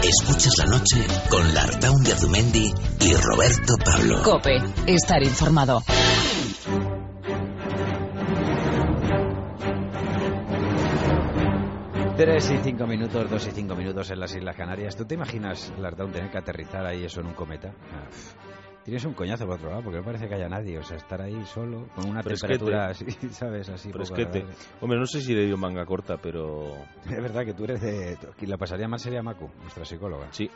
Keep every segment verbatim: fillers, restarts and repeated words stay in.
Escuchas la noche con Lartaun de Azumendi y Roberto Pablo. COPE, estar informado. Tres y cinco minutos, dos y cinco minutos en las Islas Canarias. ¿Tú te imaginas, Lartaun, tener que aterrizar ahí eso en un cometa? Uf. Tienes un coñazo por otro lado, porque no parece que haya nadie. O sea, estar ahí solo, con una Fresquete. temperatura así, ¿sabes? Así. Fresquete. Hombre, no sé si le dio manga corta, pero... Es verdad que tú eres de... Quien la pasaría mal sería Macu, nuestra psicóloga. Sí.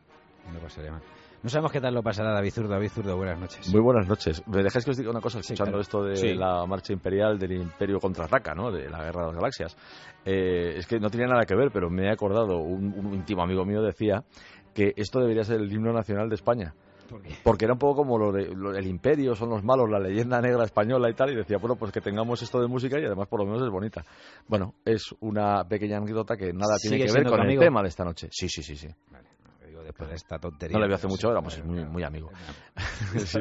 No pasaría mal. No sabemos qué tal lo pasará David Zurdo. David Zurdo, buenas noches. Muy buenas noches. ¿Me dejáis que os diga una cosa? Sí, Escuchando claro. esto de Sí. la marcha imperial del Imperio contra Raka, ¿no? De la Guerra de las Galaxias. Eh, es que no tiene nada que ver, pero me he acordado, un, un íntimo amigo mío decía que esto debería ser el himno nacional de España. ¿Por qué? Porque era un poco como lo de lo, el imperio, son los malos, la leyenda negra española y tal, y decía, bueno, pues que tengamos esto de música y además por lo menos es bonita. Bueno, es una pequeña anécdota que nada tiene ¿Sigue que ver siendo con tu el amigo? tema de esta noche. Sí, sí, sí, sí. Vale, no, digo, después de esta tontería. No le veo hace pues, mucho, sí, éramos vale, muy, vale. muy amigo. Sí.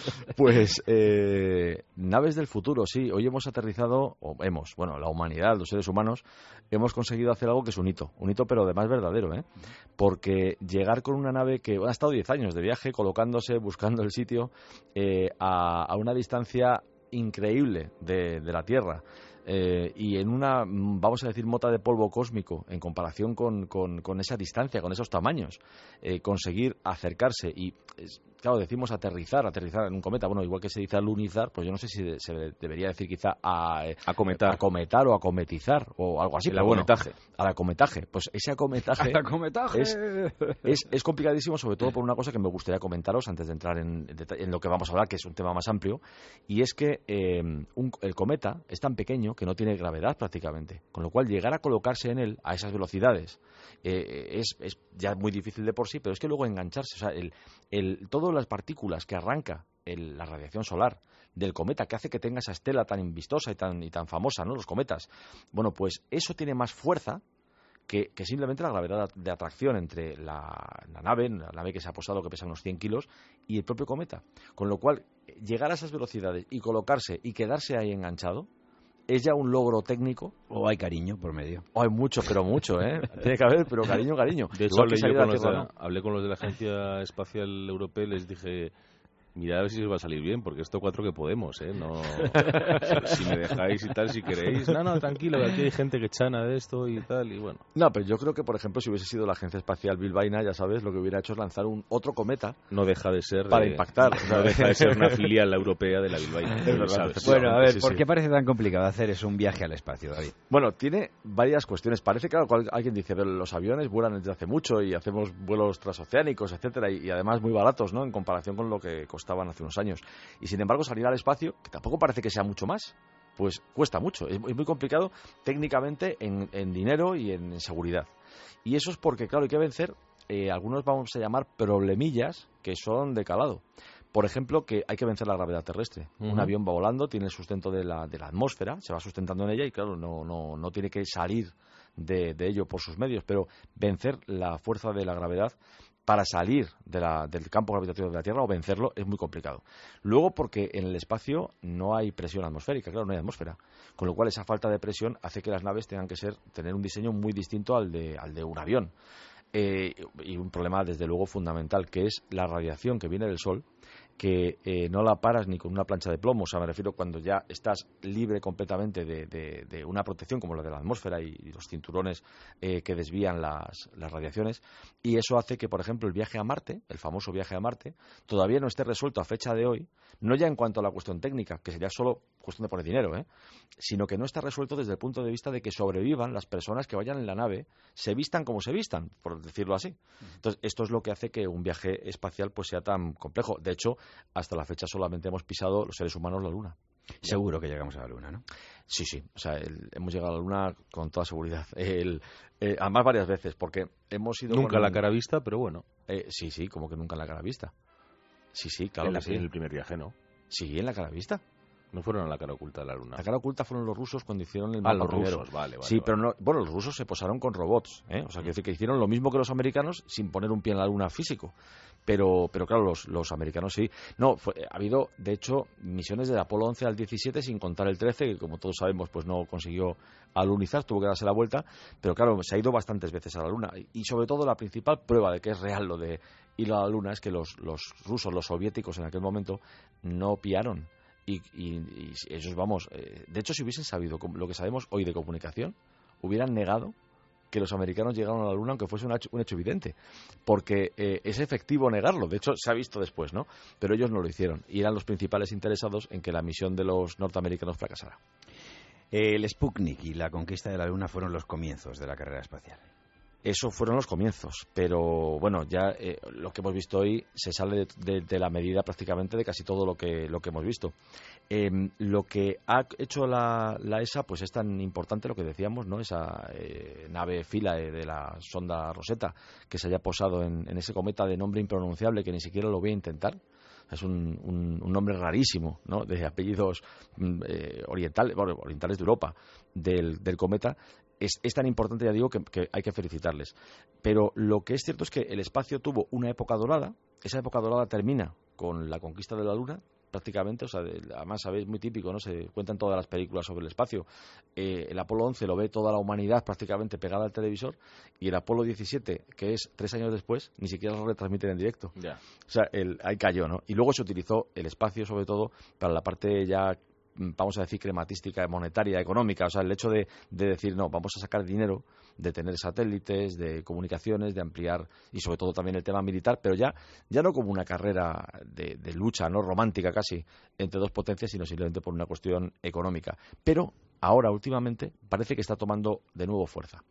Pues eh, naves del futuro, sí. Hoy hemos aterrizado, o hemos, bueno, la humanidad, los seres humanos, hemos conseguido hacer algo que es un hito. Un hito, pero además verdadero, ¿eh? Porque llegar con una nave que ha estado diez años de viaje, colocándose, buscando el sitio, eh, a, a una distancia increíble de, de la Tierra. Eh, y en una, vamos a decir, mota de polvo cósmico en comparación con, con, con esa distancia, con esos tamaños, eh, conseguir acercarse y, es, claro, decimos aterrizar, aterrizar en un cometa, bueno, igual que se dice alunizar, pues yo no sé si de, se debería decir quizá a, eh, Acometar. acometar o acometizar o algo así. El pero bueno, acometaje. al acometaje. Pues ese acometaje... ¡Acometaje! Es, es, es complicadísimo, sobre todo por una cosa que me gustaría comentaros antes de entrar en, en lo que vamos a hablar, que es un tema más amplio, y es que eh, un, el cometa es tan pequeño que no tiene gravedad prácticamente, con lo cual llegar a colocarse en él a esas velocidades eh, es, es ya muy difícil de por sí, pero es que luego engancharse, o sea, el, el, todas las partículas que arranca el, la radiación solar del cometa, que hace que tenga esa estela tan vistosa y tan, y tan famosa, ¿no? Los cometas, bueno, pues eso tiene más fuerza Que, que simplemente la gravedad de atracción entre la, la nave, la nave que se ha posado, que pesa unos cien kilos, y el propio cometa. Con lo cual, llegar a esas velocidades y colocarse y quedarse ahí enganchado es ya un logro técnico. O hay cariño por medio. O hay mucho, pero mucho, ¿eh? Tiene que haber, pero cariño, cariño. De hecho, Igual que hablé, yo salir a con la los de Tierra, la, ¿no? hablé con los de la Agencia Espacial Europea y les dije... Mirad a ver si os va a salir bien, porque esto cuatro que podemos, ¿eh? No, si, si me dejáis y tal, si queréis. No, no, tranquilo, que aquí hay gente que chana de esto y tal, y bueno. No, pero yo creo que, por ejemplo, si hubiese sido la Agencia Espacial bilbaína, ya sabes, lo que hubiera hecho es lanzar un otro cometa No deja de ser... para eh, impactar. No deja de ser una filial europea de la bilbaína. Es verdad, ¿sabes? Bueno, a ver, sí, ¿por sí. qué parece tan complicado hacer eso, un viaje al espacio, David? Bueno, tiene varias cuestiones. Parece que claro, alguien dice, pero los aviones vuelan desde hace mucho y hacemos vuelos transoceánicos, etcétera, y, y además muy baratos, ¿no? En comparación con lo que costaban hace unos años. Y sin embargo, salir al espacio, que tampoco parece que sea mucho más, pues cuesta mucho. Es, es muy complicado técnicamente en, en dinero y en seguridad. Y eso es porque, claro, hay que vencer, eh, algunos vamos a llamar problemillas que son de calado. Por ejemplo, que hay que vencer la gravedad terrestre. Uh-huh. Un avión va volando, tiene el sustento de la, de la atmósfera, se va sustentando en ella y, claro, no, no, no tiene que salir de, de ello por sus medios. Pero vencer la fuerza de la gravedad para salir de la, del campo gravitatorio de la Tierra o vencerlo es muy complicado. Luego, porque en el espacio no hay presión atmosférica, claro, no hay atmósfera. Con lo cual, esa falta de presión hace que las naves tengan que ser tener un diseño muy distinto al de, al de un avión. Eh, y un problema, desde luego, fundamental, que es la radiación que viene del Sol, que eh, no la paras ni con una plancha de plomo. O sea, me refiero cuando ya estás libre completamente de, de, de una protección como la de la atmósfera y, y los cinturones eh, que desvían las, las radiaciones, y eso hace que, por ejemplo, el viaje a Marte, el famoso viaje a Marte, todavía no esté resuelto a fecha de hoy, no ya en cuanto a la cuestión técnica, que sería solo cuestión de poner dinero, ¿eh? Sino que no está resuelto desde el punto de vista de que sobrevivan las personas que vayan en la nave, se vistan como se vistan, por decirlo así. Entonces, esto es lo que hace que un viaje espacial pues sea tan complejo. De hecho, hasta la fecha solamente hemos pisado los seres humanos la Luna. Seguro que llegamos a la Luna, ¿no? Sí, sí. O sea, el, hemos llegado a la Luna con toda seguridad. El, eh, además, varias veces, porque hemos ido... Nunca con, a la cara vista, pero bueno. Eh, sí, sí, como que nunca en la cara vista. Sí, sí, claro en, la, que sí. en el primer viaje, ¿no? Sí, en la cara vista. No fueron a la cara oculta de la Luna. La cara oculta fueron los rusos cuando hicieron el Ah, mapa los primero. rusos, vale, vale. Sí, vale. pero no, bueno, los rusos se posaron con robots, ¿eh? O sea, quiere decir que hicieron lo mismo que los americanos sin poner un pie en la Luna físico. Pero, pero claro, los, los americanos sí. No, fue, ha habido, de hecho, misiones del Apolo once al diecisiete, sin contar el trece, que como todos sabemos, pues no consiguió alunizar, tuvo que darse la vuelta. Pero claro, se ha ido bastantes veces a la Luna. Y sobre todo la principal prueba de que es real lo de ir a la Luna es que los, los rusos, los soviéticos en aquel momento, no piaron. Y, y, y ellos, vamos, eh, de hecho, si hubiesen sabido lo que sabemos hoy de comunicación, hubieran negado que los americanos llegaron a la Luna, aunque fuese un hecho, un hecho evidente, porque eh, es efectivo negarlo. De hecho, se ha visto después, ¿no? Pero ellos no lo hicieron y eran los principales interesados en que la misión de los norteamericanos fracasara. El Sputnik y la conquista de la Luna fueron los comienzos de la carrera espacial. Eso fueron los comienzos, pero bueno, ya eh, lo que hemos visto hoy se sale de, de, de la medida prácticamente de casi todo lo que lo que hemos visto. Eh, lo que ha hecho la, la E S A, pues es tan importante lo que decíamos, ¿no? Esa eh, nave Philae de la sonda Rosetta que se haya posado en, en ese cometa de nombre impronunciable que ni siquiera lo voy a intentar. Es un, un, un nombre rarísimo, ¿no? De apellidos eh, orientales, bueno, orientales de Europa, del, del cometa. Es, es tan importante, ya digo, que, que hay que felicitarles. Pero lo que es cierto es que el espacio tuvo una época dorada. Esa época dorada termina con la conquista de la Luna, prácticamente. O sea, de, además, sabéis, muy típico, ¿no? Se cuentan todas las películas sobre el espacio. Eh, el Apolo once lo ve toda la humanidad prácticamente pegada al televisor. Y el Apolo diecisiete, que es tres años después, ni siquiera lo retransmiten en directo. Ya. O sea, el, ahí cayó, ¿no? Y luego se utilizó el espacio, sobre todo, para la parte ya, vamos a decir, crematística, monetaria, económica. O sea, el hecho de, de decir, no, vamos a sacar dinero de tener satélites, de comunicaciones, de ampliar, y sobre todo también el tema militar, pero ya, ya no como una carrera de, de lucha, no romántica casi, entre dos potencias, sino simplemente por una cuestión económica. Pero ahora, últimamente, parece que está tomando de nuevo fuerza.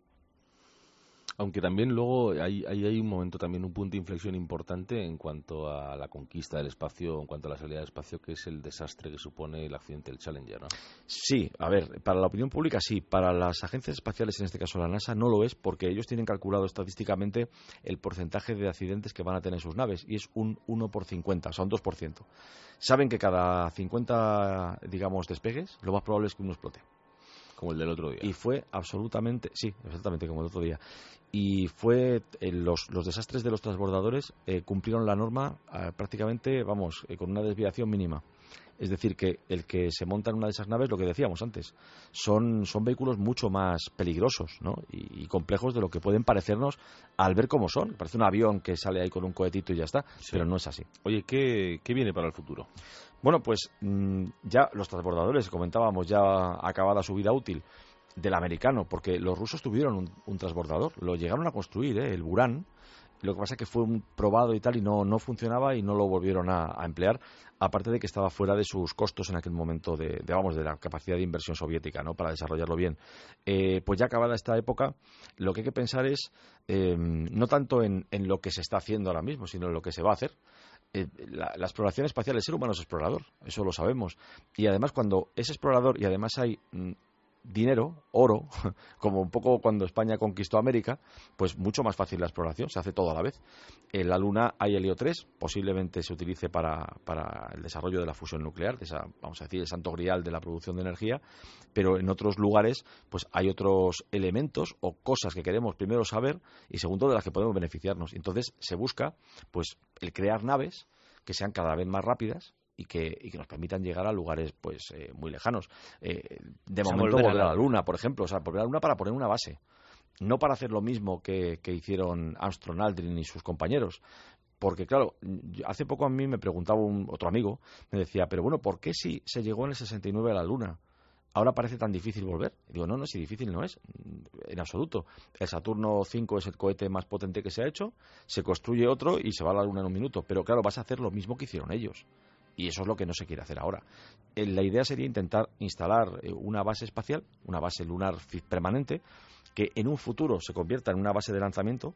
Aunque también luego hay, hay, hay un momento, también un punto de inflexión importante en cuanto a la conquista del espacio, en cuanto a la salida del espacio, que es el desastre que supone el accidente del Challenger, ¿no? Sí, a ver, para la opinión pública sí, para las agencias espaciales, en este caso la NASA, no lo es, porque ellos tienen calculado estadísticamente el porcentaje de accidentes que van a tener sus naves, y es un uno por cincuenta, o sea, un dos por ciento. Saben que cada cincuenta, digamos, despegues, lo más probable es que uno explote. Como el del otro día. Y fue absolutamente, sí, exactamente como el otro día. Y fue, eh, los, los desastres de los transbordadores eh, cumplieron la norma eh, prácticamente, vamos, eh, con una desviación mínima. Es decir, que el que se monta en una de esas naves, lo que decíamos antes, son, son vehículos mucho más peligrosos, ¿no? y, y complejos de lo que pueden parecernos al ver cómo son. Parece un avión que sale ahí con un cohetito y ya está, sí. Pero no es así. Oye, ¿qué, qué viene para el futuro? Bueno, pues mmm, ya los transbordadores, comentábamos, ya acabada su vida útil, del americano, porque los rusos tuvieron un, un transbordador, lo llegaron a construir, ¿eh? El Buran. Lo que pasa es que fue un probado y tal y no, no funcionaba y no lo volvieron a, a emplear, aparte de que estaba fuera de sus costos en aquel momento de, de vamos de la capacidad de inversión soviética, ¿no? Para desarrollarlo bien. Eh, pues ya acabada esta época, lo que hay que pensar es eh, no tanto en, en lo que se está haciendo ahora mismo, sino en lo que se va a hacer. Eh, la, la exploración espacial, el ser humano es explorador, eso lo sabemos. Y además cuando es explorador y además hay mm, dinero, oro, como un poco cuando España conquistó América, pues mucho más fácil la exploración, se hace todo a la vez. En la Luna hay helio tres, posiblemente se utilice para, para el desarrollo de la fusión nuclear, de esa, vamos a decir, el santo grial de la producción de energía, pero en otros lugares pues hay otros elementos o cosas que queremos primero saber y segundo de las que podemos beneficiarnos. Entonces se busca pues el crear naves que sean cada vez más rápidas y que, y que nos permitan llegar a lugares pues eh, muy lejanos. Eh, de o sea, momento volver a la Luna, por ejemplo, o sea, volver a la Luna para poner una base, no para hacer lo mismo que, que hicieron Armstrong, Aldrin y sus compañeros. Porque, claro, hace poco a mí me preguntaba un otro amigo, me decía, pero bueno, ¿por qué si se llegó en el sesenta y nueve a la Luna ahora parece tan difícil volver? Y digo, no, no, si difícil no es, en absoluto. El Saturno cinco es el cohete más potente que se ha hecho, se construye otro y se va a la Luna en un minuto. Pero, claro, vas a hacer lo mismo que hicieron ellos. Y eso es lo que no se quiere hacer ahora. La idea sería intentar instalar una base espacial, una base lunar permanente, que en un futuro se convierta en una base de lanzamiento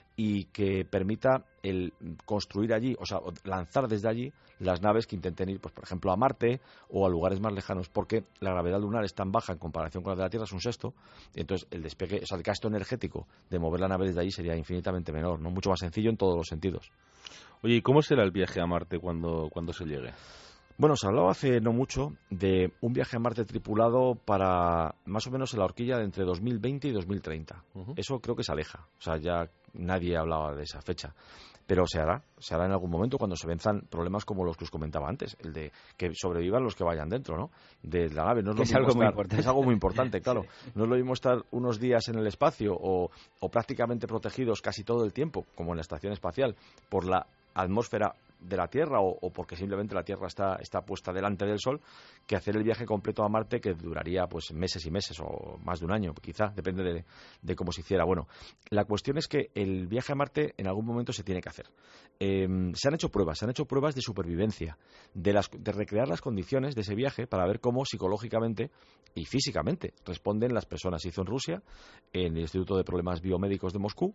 y que permita el construir allí, o sea, lanzar desde allí las naves que intenten ir, pues por ejemplo, a Marte o a lugares más lejanos, porque la gravedad lunar es tan baja en comparación con la de la Tierra, es un sexto, y entonces el despegue, o sea, el gasto energético de mover la nave desde allí sería infinitamente menor, ¿no? Mucho más sencillo en todos los sentidos. Oye, ¿y cómo será el viaje a Marte cuando, cuando se llegue? Bueno, se hablaba hace no mucho de un viaje a Marte tripulado para más o menos en la horquilla de entre dos mil veinte y dos mil treinta. Uh-huh. Eso creo que se aleja. O sea, ya nadie hablaba de esa fecha. Pero se hará, se hará en algún momento cuando se venzan problemas como los que os comentaba antes, el de que sobrevivan los que vayan dentro, ¿no? De la nave. No es, lo es, mismo algo estar, muy importante. es algo muy importante, claro. Sí. No es lo mismo estar unos días en el espacio o, o prácticamente protegidos casi todo el tiempo, como en la estación espacial, por la atmósfera de la Tierra o, o porque simplemente la Tierra está, está puesta delante del Sol, que hacer el viaje completo a Marte, que duraría pues meses y meses o más de un año, quizá, depende de, de cómo se hiciera. Bueno, la cuestión es que el viaje a Marte en algún momento se tiene que hacer. Eh, se han hecho pruebas, se han hecho pruebas de supervivencia, de, las, de recrear las condiciones de ese viaje para ver cómo psicológicamente y físicamente responden las personas. Se hizo en Rusia, en el Instituto de Problemas Biomédicos de Moscú,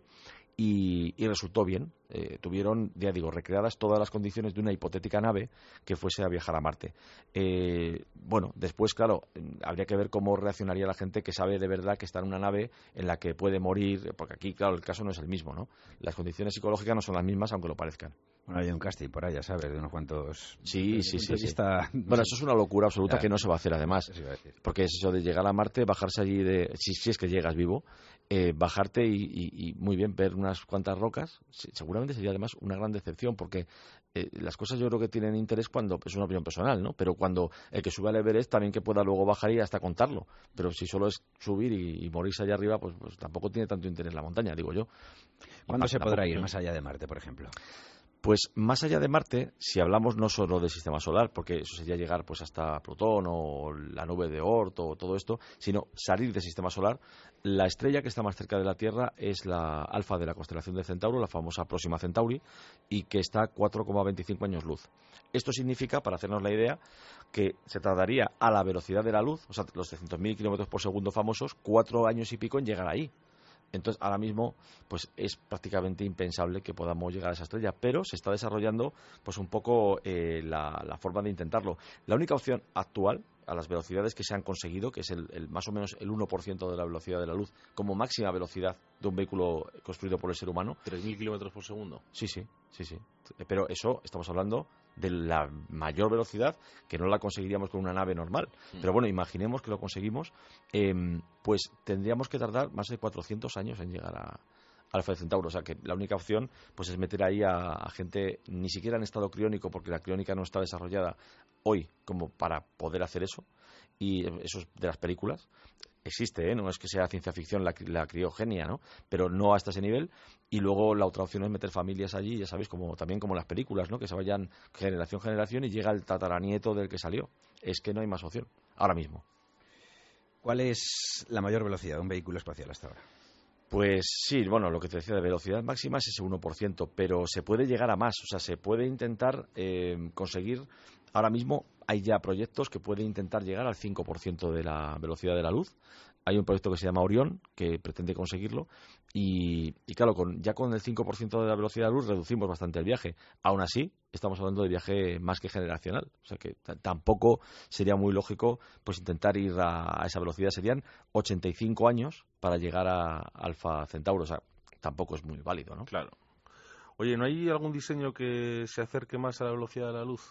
y, y resultó bien. Eh, tuvieron, ya digo, recreadas todas las condiciones de una hipotética nave que fuese a viajar a Marte. Eh, bueno, después, claro, habría que ver cómo reaccionaría la gente que sabe de verdad que está en una nave en la que puede morir, porque aquí, claro, el caso no es el mismo, ¿no? Las condiciones psicológicas no son las mismas, aunque lo parezcan. Bueno, hay un casting por ahí, ya sabes, de unos cuantos... Sí, sí, sí. sí. Vista... Bueno, eso es una locura absoluta, ya, que no se va a hacer, además. Eso iba a decir. Porque es eso de llegar a Marte, bajarse allí, de si, si es que llegas vivo, eh, bajarte y, y, y, muy bien, ver unas cuantas rocas, seguramente sería además una gran decepción, porque eh, las cosas yo creo que tienen interés cuando es una opinión personal, ¿no? Pero cuando el que sube al Everest también que pueda luego bajar y hasta contarlo. Pero si solo es subir y, y morirse allá arriba, pues, pues tampoco tiene tanto interés la montaña, digo yo. ¿Cuándo se podrá ir ¿no? más allá de Marte, por ejemplo? Pues más allá de Marte, si hablamos no solo del sistema solar, porque eso sería llegar pues hasta Plutón o la nube de Oort o todo esto, sino salir del sistema solar, la estrella que está más cerca de la Tierra es la Alfa de la constelación de Centauro, la famosa Próxima Centauri, y que está a cuatro coma veinticinco años luz. Esto significa, para hacernos la idea, que se tardaría a la velocidad de la luz, o sea, los trescientos mil kilómetros por segundo famosos, cuatro años y pico en llegar ahí. Entonces, ahora mismo, pues es prácticamente impensable que podamos llegar a esa estrella, pero se está desarrollando, pues un poco eh, la, la forma de intentarlo. La única opción actual, a las velocidades que se han conseguido, que es el, el más o menos el uno por ciento de la velocidad de la luz, como máxima velocidad de un vehículo construido por el ser humano. ¿tres mil kilómetros por segundo? Sí, sí, sí, sí. Pero eso, estamos hablando de la mayor velocidad, que no la conseguiríamos con una nave normal. Mm. Pero bueno, imaginemos que lo conseguimos, eh, pues tendríamos que tardar más de cuatrocientos años en llegar a Alfa de Centauro. O sea que la única opción pues es meter ahí a, a gente ni siquiera en estado criónico, porque la criónica no está desarrollada hoy como para poder hacer eso. Y eso es de las películas. Existe, ¿eh? No es que sea ciencia ficción la, la criogenia, ¿no? Pero no hasta ese nivel. Y luego la otra opción es meter familias allí, ya sabéis, como también como las películas, ¿no? Que se vayan generación a generación y llega el tataranieto del que salió. Es que no hay más opción, ahora mismo. ¿Cuál es la mayor velocidad de un vehículo espacial hasta ahora? Pues sí, bueno, lo que te decía de velocidad máxima es ese uno por ciento, pero se puede llegar a más, o sea, se puede intentar eh, conseguir, ahora mismo hay ya proyectos que pueden intentar llegar al cinco por ciento de la velocidad de la luz. Hay un proyecto que se llama Orión, que pretende conseguirlo, y, y claro, con, ya con el cinco por ciento de la velocidad de la luz reducimos bastante el viaje. Aún así, estamos hablando de viaje más que generacional, o sea que t- tampoco sería muy lógico pues intentar ir a, a esa velocidad. Serían ochenta y cinco años para llegar a Alfa Centauro, o sea, tampoco es muy válido, ¿no? Claro. Oye, ¿no hay algún diseño que se acerque más a la velocidad de la luz?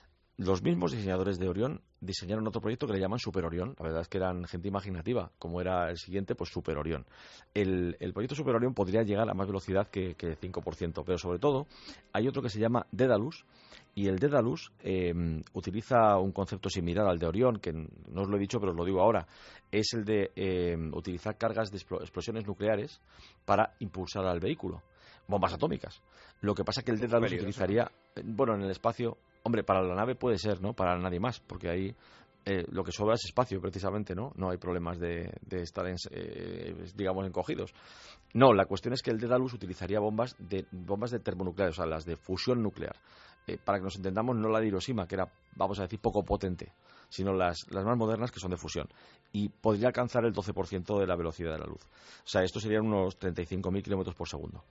Los mismos diseñadores de Orión diseñaron otro proyecto que le llaman Super Orión. La verdad es que eran gente imaginativa, como era el siguiente, pues Super Orión. El, el proyecto Super Orión podría llegar a más velocidad que, que cinco por ciento, pero sobre todo hay otro que se llama Daedalus, y el Daedalus eh, utiliza un concepto similar al de Orión, que no os lo he dicho, pero os lo digo ahora. Es el de eh, utilizar cargas de explosiones nucleares para impulsar al vehículo. Bombas atómicas. Lo que pasa es que el Daedalus utilizaría, bueno, en el espacio. Hombre, para la nave puede ser, ¿no? Para nadie más, porque ahí eh, lo que sobra es espacio, precisamente, ¿no? No hay problemas de, de estar, en, eh, digamos, encogidos. No, la cuestión es que el Daedalus utilizaría bombas de bombas de termonucleares, o sea, las de fusión nuclear. Eh, para que nos entendamos, no la de Hiroshima, que era, vamos a decir, poco potente, sino las, las más modernas, que son de fusión. Y podría alcanzar el doce por ciento de la velocidad de la luz. O sea, esto serían unos treinta y cinco mil kilómetros por segundo.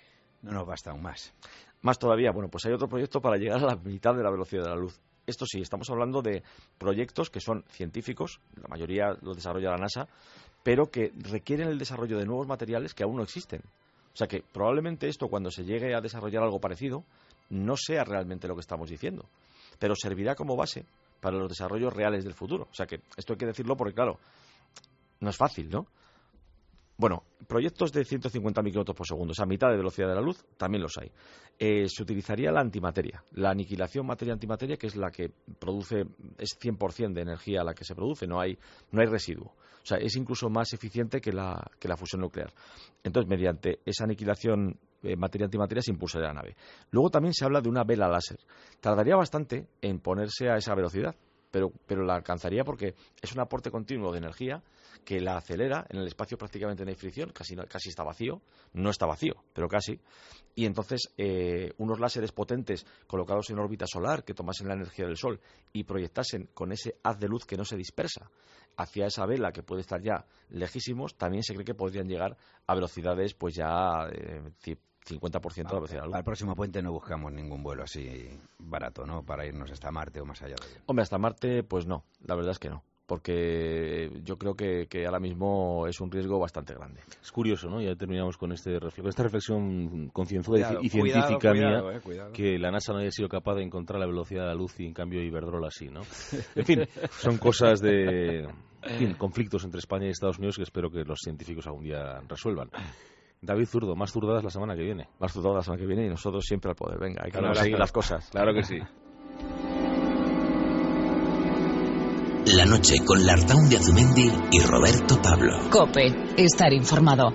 No nos basta aún más. Más todavía, bueno, pues hay otro proyecto para llegar a la mitad de la velocidad de la luz. Esto sí, estamos hablando de proyectos que son científicos, la mayoría los desarrolla la NASA, pero que requieren el desarrollo de nuevos materiales que aún no existen. O sea que probablemente esto, cuando se llegue a desarrollar algo parecido, no sea realmente lo que estamos diciendo. pero servirá como base para los desarrollos reales del futuro. O sea que esto hay que decirlo porque, claro, no es fácil, ¿no? Bueno, proyectos de ciento cincuenta micrómetros por segundo, o sea, mitad de velocidad de la luz, también los hay. Eh, se utilizaría la antimateria, la aniquilación materia-antimateria, que es la que produce, es cien por ciento de energía la que se produce, no hay, no hay residuo. O sea, es incluso más eficiente que la, que la fusión nuclear. Entonces, mediante esa aniquilación eh, materia-antimateria se impulsaría la nave. Luego también se habla de una vela láser. Tardaría bastante en ponerse a esa velocidad, pero, pero la alcanzaría porque es un aporte continuo de energía que la acelera. En el espacio prácticamente no hay fricción, casi, casi está vacío, no está vacío, pero casi, y entonces eh, unos láseres potentes colocados en órbita solar que tomasen la energía del Sol y proyectasen con ese haz de luz que no se dispersa hacia esa vela que puede estar ya lejísimos, también se cree que podrían llegar a velocidades pues ya eh, cincuenta por ciento de la velocidad de la luz. Al próximo puente no buscamos ningún vuelo así barato, ¿no? Para irnos hasta Marte o más allá de ello. Hombre, hasta Marte, pues no, la verdad es que no. Porque yo creo que, que ahora mismo es un riesgo bastante grande. Es curioso, ¿no? Ya terminamos con este reflejo, esta reflexión concienzuda y cuidado, científica cuidado, mía, eh, cuidado. que la NASA no haya sido capaz de encontrar la velocidad de la luz y en cambio Iberdrola sí, ¿no? En fin, son cosas de en fin, conflictos entre España y Estados Unidos que espero que los científicos algún día resuelvan. David Zurdo, más zurdadas la semana que viene. Más zurdadas la semana que viene y nosotros siempre al poder. Venga, hay que Claro, conseguir claro. las cosas. Claro que sí. La noche con Lardaun de Azumendi y Roberto Pablo. COPE. Estar informado.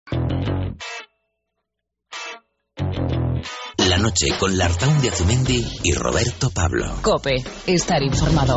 La noche con Lardaun de Azumendi y Roberto Pablo. COPE. Estar informado.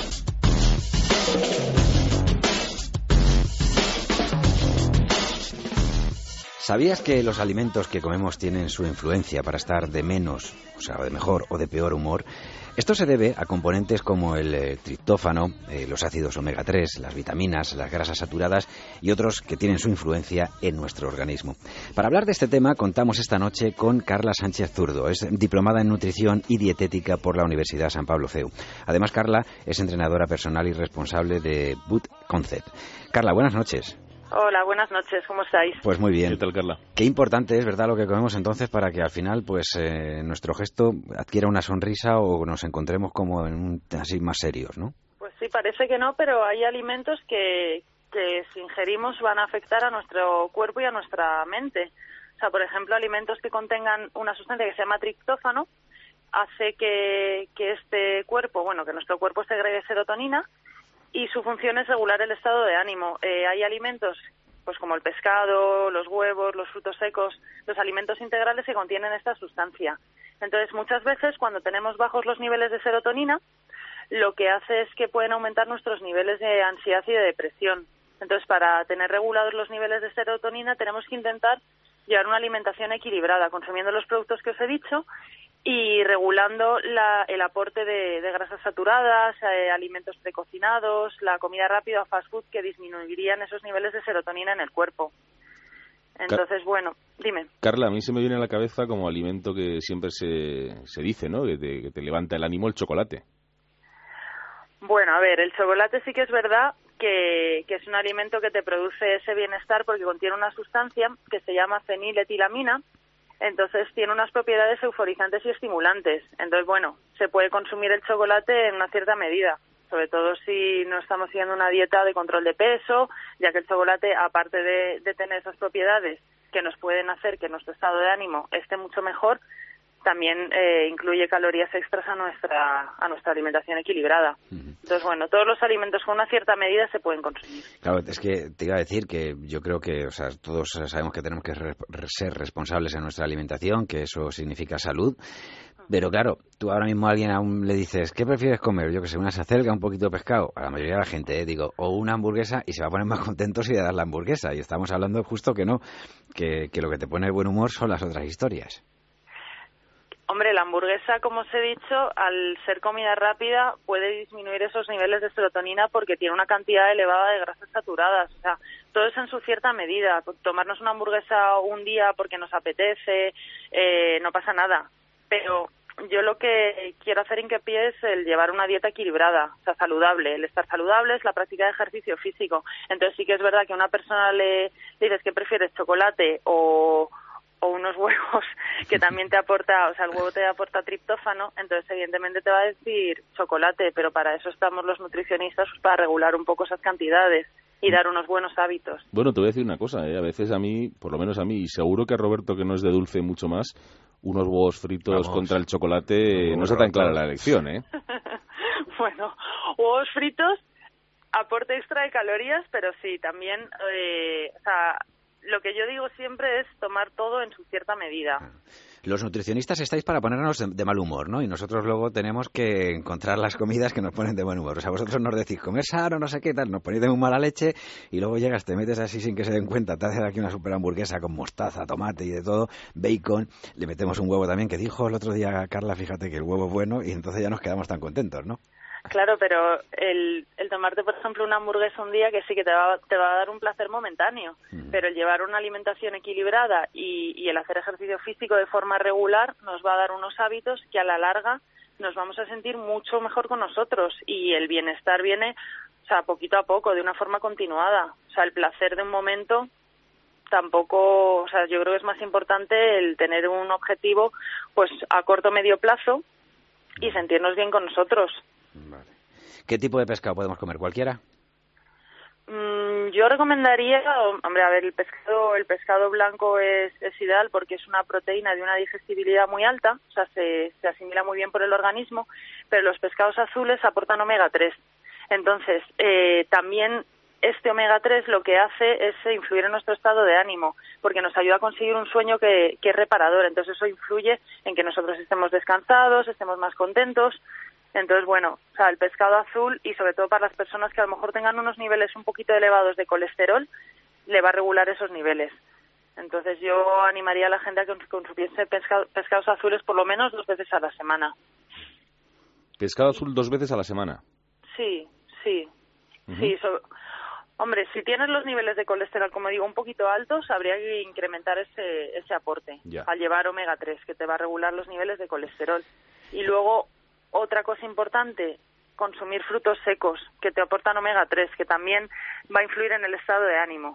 ¿Sabías que los alimentos que comemos tienen su influencia para estar de menos, o sea, de mejor o de peor humor? Esto se debe a componentes como el eh, triptófano, eh, los ácidos omega tres, las vitaminas, las grasas saturadas y otros que tienen su influencia en nuestro organismo. Para hablar de este tema contamos esta noche con Carla Sánchez Zurdo. Es diplomada en nutrición y dietética por la Universidad San Pablo C E U. Además, Carla es entrenadora personal y responsable de Boot Concept. Carla, buenas noches. Hola, buenas noches, ¿cómo estáis? Pues muy bien. ¿Qué tal, Carla? Qué importante es, ¿verdad?, lo que comemos entonces para que al final, pues, eh, nuestro gesto adquiera una sonrisa o nos encontremos como en un, así más serios, ¿no? Pues sí, parece que no, pero hay alimentos que, que si ingerimos van a afectar a nuestro cuerpo y a nuestra mente. O sea, por ejemplo, alimentos que contengan una sustancia que se llama triptófano hace que, que este cuerpo, bueno, que nuestro cuerpo segregue serotonina, y su función es regular el estado de ánimo. Eh, hay alimentos, pues como el pescado, los huevos, los frutos secos, los alimentos integrales que contienen esta sustancia. Entonces, muchas veces, cuando tenemos bajos los niveles de serotonina, lo que hace es que pueden aumentar nuestros niveles de ansiedad y de depresión. Entonces, para tener regulados los niveles de serotonina, tenemos que intentar llevar una alimentación equilibrada, consumiendo los productos que os he dicho y regulando la, el aporte de, de grasas saturadas, eh, alimentos precocinados, la comida rápida o fast food que disminuirían esos niveles de serotonina en el cuerpo. Entonces, bueno, dime. Carla, a mí se me viene a la cabeza como alimento que siempre se, se dice, ¿no? Que te, que te levanta el ánimo, el chocolate. Bueno, a ver, el chocolate sí que es verdad que, que es un alimento que te produce ese bienestar porque contiene una sustancia que se llama feniletilamina. Entonces tiene unas propiedades euforizantes y estimulantes. Entonces, bueno, se puede consumir el chocolate en una cierta medida, sobre todo si no estamos siguiendo una dieta de control de peso, ya que el chocolate, aparte de, de tener esas propiedades que nos pueden hacer que nuestro estado de ánimo esté mucho mejor, también eh, incluye calorías extras a nuestra a nuestra alimentación equilibrada. Uh-huh. Entonces, bueno, todos los alimentos con una cierta medida se pueden consumir. Claro, es que te iba a decir que yo creo que, o sea, todos sabemos que tenemos que re- ser responsables en nuestra alimentación, que eso significa salud. Pero claro, tú ahora mismo a alguien aún le dices, ¿qué prefieres comer? Yo que sé, una acelga, un poquito de pescado. A la mayoría de la gente, eh, digo, o una hamburguesa, y se va a poner más contento si le das la hamburguesa. Y estamos hablando justo que no, que, que lo que te pone de buen humor son las otras historias. Hombre, la hamburguesa, como os he dicho, al ser comida rápida puede disminuir esos niveles de serotonina porque tiene una cantidad elevada de grasas saturadas. O sea, todo es en su cierta medida. Tomarnos una hamburguesa un día porque nos apetece, eh, no pasa nada. Pero yo lo que quiero hacer hincapié es el llevar una dieta equilibrada, o sea, saludable. El estar saludable es la práctica de ejercicio físico. Entonces sí que es verdad que a una persona le, le dices que prefieres chocolate o... o unos huevos que también te aporta, o sea, el huevo te aporta triptófano, entonces evidentemente te va a decir chocolate, pero para eso estamos los nutricionistas, pues, para regular un poco esas cantidades y dar unos buenos hábitos. Bueno, te voy a decir una cosa, ¿eh? A veces a mí, por lo menos a mí, y seguro que a Roberto, que no es de dulce mucho más, unos huevos fritos Vamos. contra el chocolate, no está tan clara la elección, ¿eh? Bueno, huevos fritos, aporte extra de calorías, pero sí, también, eh, o sea, lo que yo digo siempre es tomar todo en su cierta medida. Los nutricionistas estáis para ponernos de, de mal humor, ¿no? Y nosotros luego tenemos que encontrar las comidas que nos ponen de buen humor. O sea, vosotros nos decís comer sano, no sé qué tal, nos ponéis de muy mala leche y luego llegas, te metes así sin que se den cuenta, te haces aquí una super hamburguesa con mostaza, tomate y de todo, bacon, le metemos un huevo también, que dijo el otro día Carla, fíjate que el huevo es bueno, y entonces ya nos quedamos tan contentos, ¿no? Claro, pero el, el tomarte, por ejemplo, una hamburguesa un día que sí que te va, te va a dar un placer momentáneo, mm. pero el llevar una alimentación equilibrada y, y el hacer ejercicio físico de forma regular nos va a dar unos hábitos que a la larga nos vamos a sentir mucho mejor con nosotros, y el bienestar viene, o sea, poquito a poco, de una forma continuada. O sea, el placer de un momento tampoco, o sea, yo creo que es más importante el tener un objetivo pues a corto o medio plazo y sentirnos bien con nosotros. Vale. ¿Qué tipo de pescado podemos comer? ¿Cualquiera? Mm, yo recomendaría, hombre, a ver, el pescado el pescado blanco es, es ideal porque es una proteína de una digestibilidad muy alta, o sea, se, se asimila muy bien por el organismo, pero los pescados azules aportan omega tres. Entonces, eh, también este omega tres lo que hace es influir en nuestro estado de ánimo, porque nos ayuda a conseguir un sueño que, que es reparador. Entonces, eso influye en que nosotros estemos descansados, estemos más contentos. Entonces, bueno, o sea, el pescado azul, y sobre todo para las personas que a lo mejor tengan unos niveles un poquito elevados de colesterol, le va a regular esos niveles. Entonces, yo animaría a la gente a que consumiese pescado, pescados azules por lo menos dos veces a la semana. ¿Pescado azul dos veces a la semana? Sí, sí. Uh-huh. Sí, so, hombre, si tienes los niveles de colesterol, como digo, un poquito altos, habría que incrementar ese, ese aporte ya. al llevar omega tres, que te va a regular los niveles de colesterol. Y luego, otra cosa importante, consumir frutos secos que te aportan omega tres, que también va a influir en el estado de ánimo.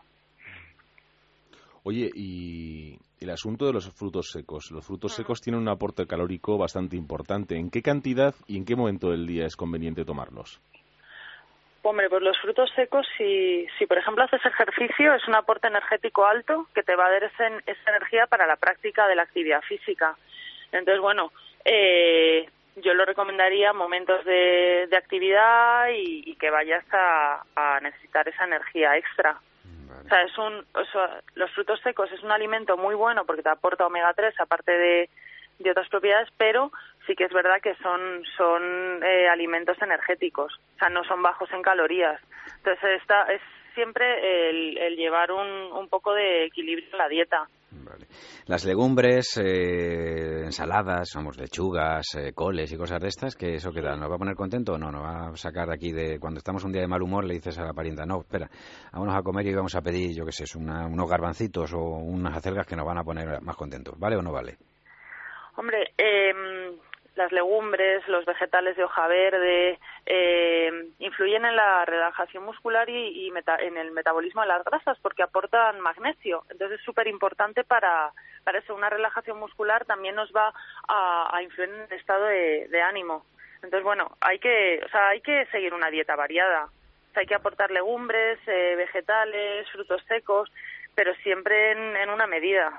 Oye, y el asunto de los frutos secos. Los frutos uh-huh. secos tienen un aporte calórico bastante importante. ¿En qué cantidad y en qué momento del día es conveniente tomarlos? Hombre, pues los frutos secos, si, si por ejemplo haces ejercicio, es un aporte energético alto que te va a dar esa, esa energía para la práctica de la actividad física. Entonces, bueno, eh... yo lo recomendaría momentos de, de actividad y, y que vayas a, a necesitar esa energía extra. Vale. O sea, es un, o sea, los frutos secos es un alimento muy bueno porque te aporta omega tres, aparte de, de otras propiedades, pero sí que es verdad que son, son eh, alimentos energéticos, o sea, no son bajos en calorías. Entonces, esta es siempre el, el llevar un, un poco de equilibrio en la dieta. Vale. Las legumbres, eh, ensaladas, somos lechugas, eh, coles y cosas de estas, ¿que eso qué tal? ¿Nos va a poner contento o no? ¿Nos va a sacar de aquí de cuando estamos un día de mal humor, le dices a la parienta, no, espera, vámonos a comer y vamos a pedir, yo qué sé, una, unos garbancitos o unas acelgas que nos van a poner más contentos? ¿Vale o no vale? Hombre, eh, las legumbres, los vegetales de hoja verde, eh, influyen en la relajación muscular y, y meta, en el metabolismo de las grasas porque aportan magnesio. Entonces es súper importante para, para eso. Una relajación muscular también nos va a, a influir en el estado de, de ánimo. Entonces, bueno, hay que, o sea, hay que seguir una dieta variada. O sea, hay que aportar legumbres, eh, vegetales, frutos secos, pero siempre en, en una medida.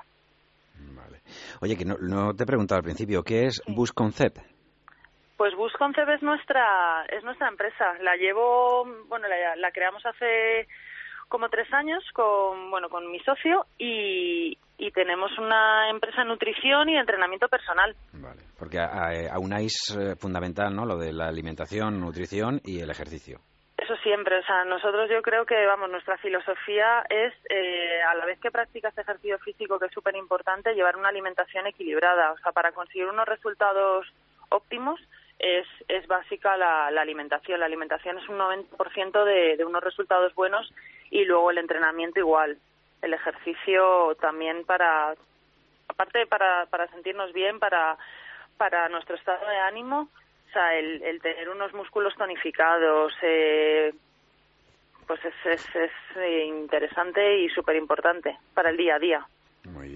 Oye, que no, no te he preguntado al principio, ¿qué es Busconcept? Pues Busconcept es nuestra es nuestra empresa. La llevo, bueno, la, la creamos hace como tres años con, bueno, con mi socio y, y tenemos una empresa de nutrición y entrenamiento personal. Vale, porque aunáis eh, fundamental, ¿no? Lo de la alimentación, nutrición y el ejercicio. Eso siempre, o sea, nosotros yo creo que, vamos, nuestra filosofía es, eh, a la vez que practicas ejercicio físico, que es súper importante, llevar una alimentación equilibrada. O sea, para conseguir unos resultados óptimos es, es básica la, la alimentación. La alimentación es un noventa por ciento de, de unos resultados buenos y luego el entrenamiento igual. El ejercicio también para, aparte para, para sentirnos bien, para, para nuestro estado de ánimo. O sea, el, el tener unos músculos tonificados, eh, pues es, es, es interesante y súper importante para el día a día. Muy bien.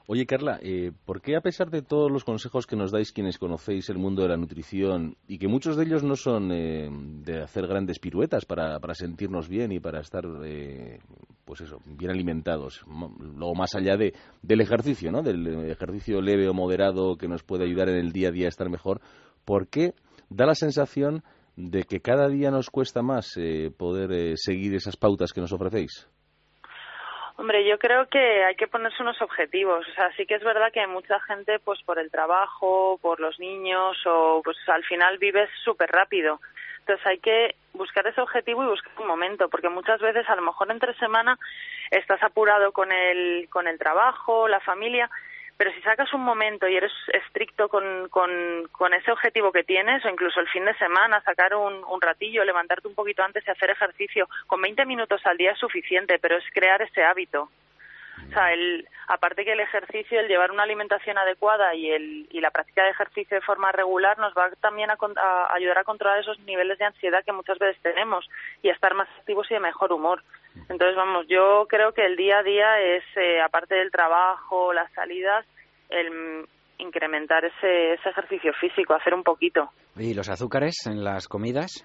Oye, Carla, eh, ¿por qué a pesar de todos los consejos que nos dais quienes conocéis el mundo de la nutrición, y que muchos de ellos no son eh, de hacer grandes piruetas para, para sentirnos bien y para estar, eh, pues eso, bien alimentados, luego más allá de, del ejercicio, ¿no? Del ejercicio leve o moderado que nos puede ayudar en el día a día a estar mejor, ¿por qué da la sensación de que cada día nos cuesta más eh, poder eh, seguir esas pautas que nos ofrecéis? Hombre, yo creo que hay que ponerse unos objetivos. O sea, sí que es verdad que mucha gente, pues por el trabajo, por los niños, o pues al final vives súper rápido. Entonces hay que buscar ese objetivo y buscar un momento, porque muchas veces a lo mejor entre semana estás apurado con el, con el trabajo, la familia, pero si sacas un momento y eres estricto con, con, con ese objetivo que tienes, o incluso el fin de semana, sacar un, un ratillo, levantarte un poquito antes y hacer ejercicio, con veinte minutos al día es suficiente, pero es crear ese hábito. O sea, el, aparte que el ejercicio, el llevar una alimentación adecuada y, el, y la práctica de ejercicio de forma regular nos va también a, a ayudar a controlar esos niveles de ansiedad que muchas veces tenemos y a estar más activos y de mejor humor. Entonces, vamos, yo creo que el día a día es, eh, aparte del trabajo, las salidas, el incrementar ese, ese ejercicio físico, hacer un poquito. ¿Y los azúcares en las comidas?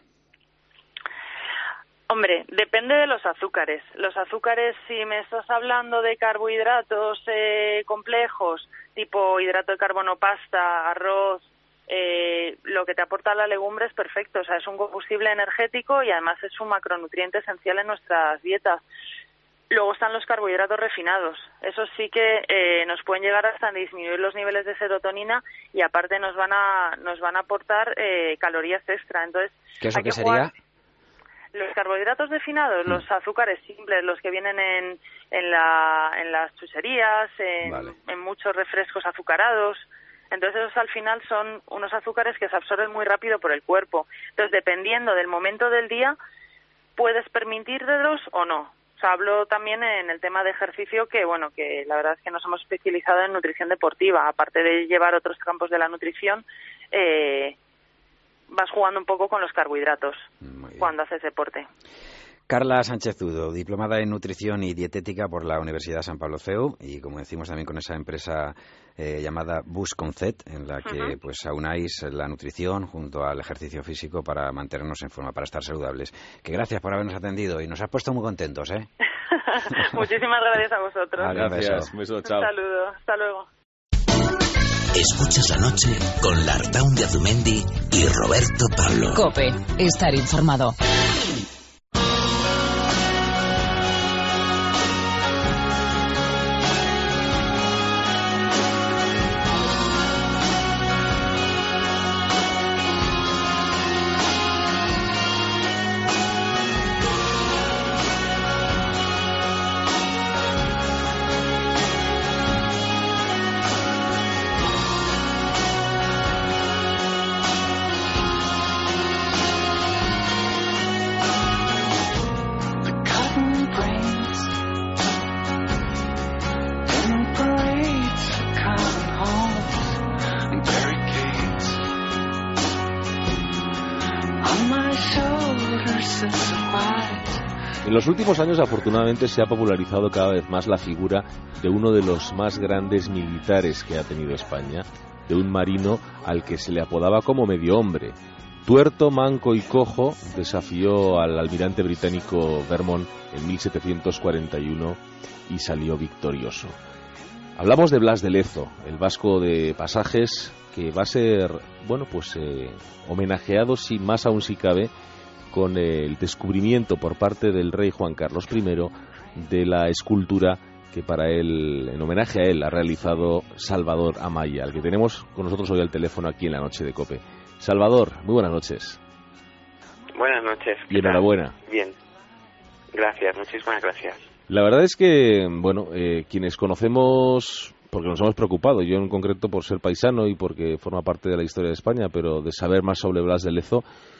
Hombre, depende de los azúcares. Los azúcares, si me estás hablando de carbohidratos eh, complejos, tipo hidrato de carbono, pasta, arroz, eh, lo que te aporta la legumbre es perfecto. O sea, es un combustible energético y además es un macronutriente esencial en nuestras dietas. Luego están los carbohidratos refinados. Esos sí que eh, nos pueden llegar hasta disminuir los niveles de serotonina y aparte nos van a nos van a aportar eh, calorías extra. Entonces, ¿qué eso hay qué que sería? Jugar... Los carbohidratos refinados, mm. los azúcares simples, los que vienen en, en, la, en las chucherías, en, vale. en muchos refrescos azucarados. Entonces, esos al final son unos azúcares que se absorben muy rápido por el cuerpo. Entonces, dependiendo del momento del día, puedes permitírtelos o no. O sea, hablo también en el tema de ejercicio que, bueno, que la verdad es que nos hemos especializado en nutrición deportiva. Aparte de llevar otros campos de la nutrición, eh, vas jugando un poco con los carbohidratos cuando haces deporte. Carla Sánchez Zudo, diplomada en nutrición y dietética por la Universidad San Pablo C E U y, como decimos, también con esa empresa eh, llamada Bus con Z, en la que uh-huh. pues aunáis la nutrición junto al ejercicio físico para mantenernos en forma, para estar saludables. Que gracias por habernos atendido y nos has puesto muy contentos, ¿eh? Muchísimas gracias a vosotros. Vale, gracias, un beso, chao. Un saludo, hasta luego. Escuchas la noche con Lartaun de Azumendi y Roberto Pablo. COPE, estar informado. En los últimos años, afortunadamente, se ha popularizado cada vez más la figura de uno de los más grandes militares que ha tenido España, de un marino al que se le apodaba como medio hombre. Tuerto, manco y cojo, desafió al almirante británico Vermont en mil setecientos cuarenta y uno y salió victorioso. Hablamos de Blas de Lezo, el vasco de Pasajes, que va a ser, bueno, pues eh, homenajeado, si más aún si cabe, con el descubrimiento por parte del rey Juan Carlos primero de la escultura que para él, en homenaje a él, ha realizado Salvador Amaya, al que tenemos con nosotros hoy al teléfono aquí en la noche de COPE. Salvador, muy buenas noches. Buenas noches. Y enhorabuena. Bien, gracias, muchísimas gracias. La verdad es que, bueno, eh, quienes conocemos, porque nos hemos preocupado, yo en concreto por ser paisano y porque forma parte de la historia de España, pero de saber más sobre Blas de Lezo,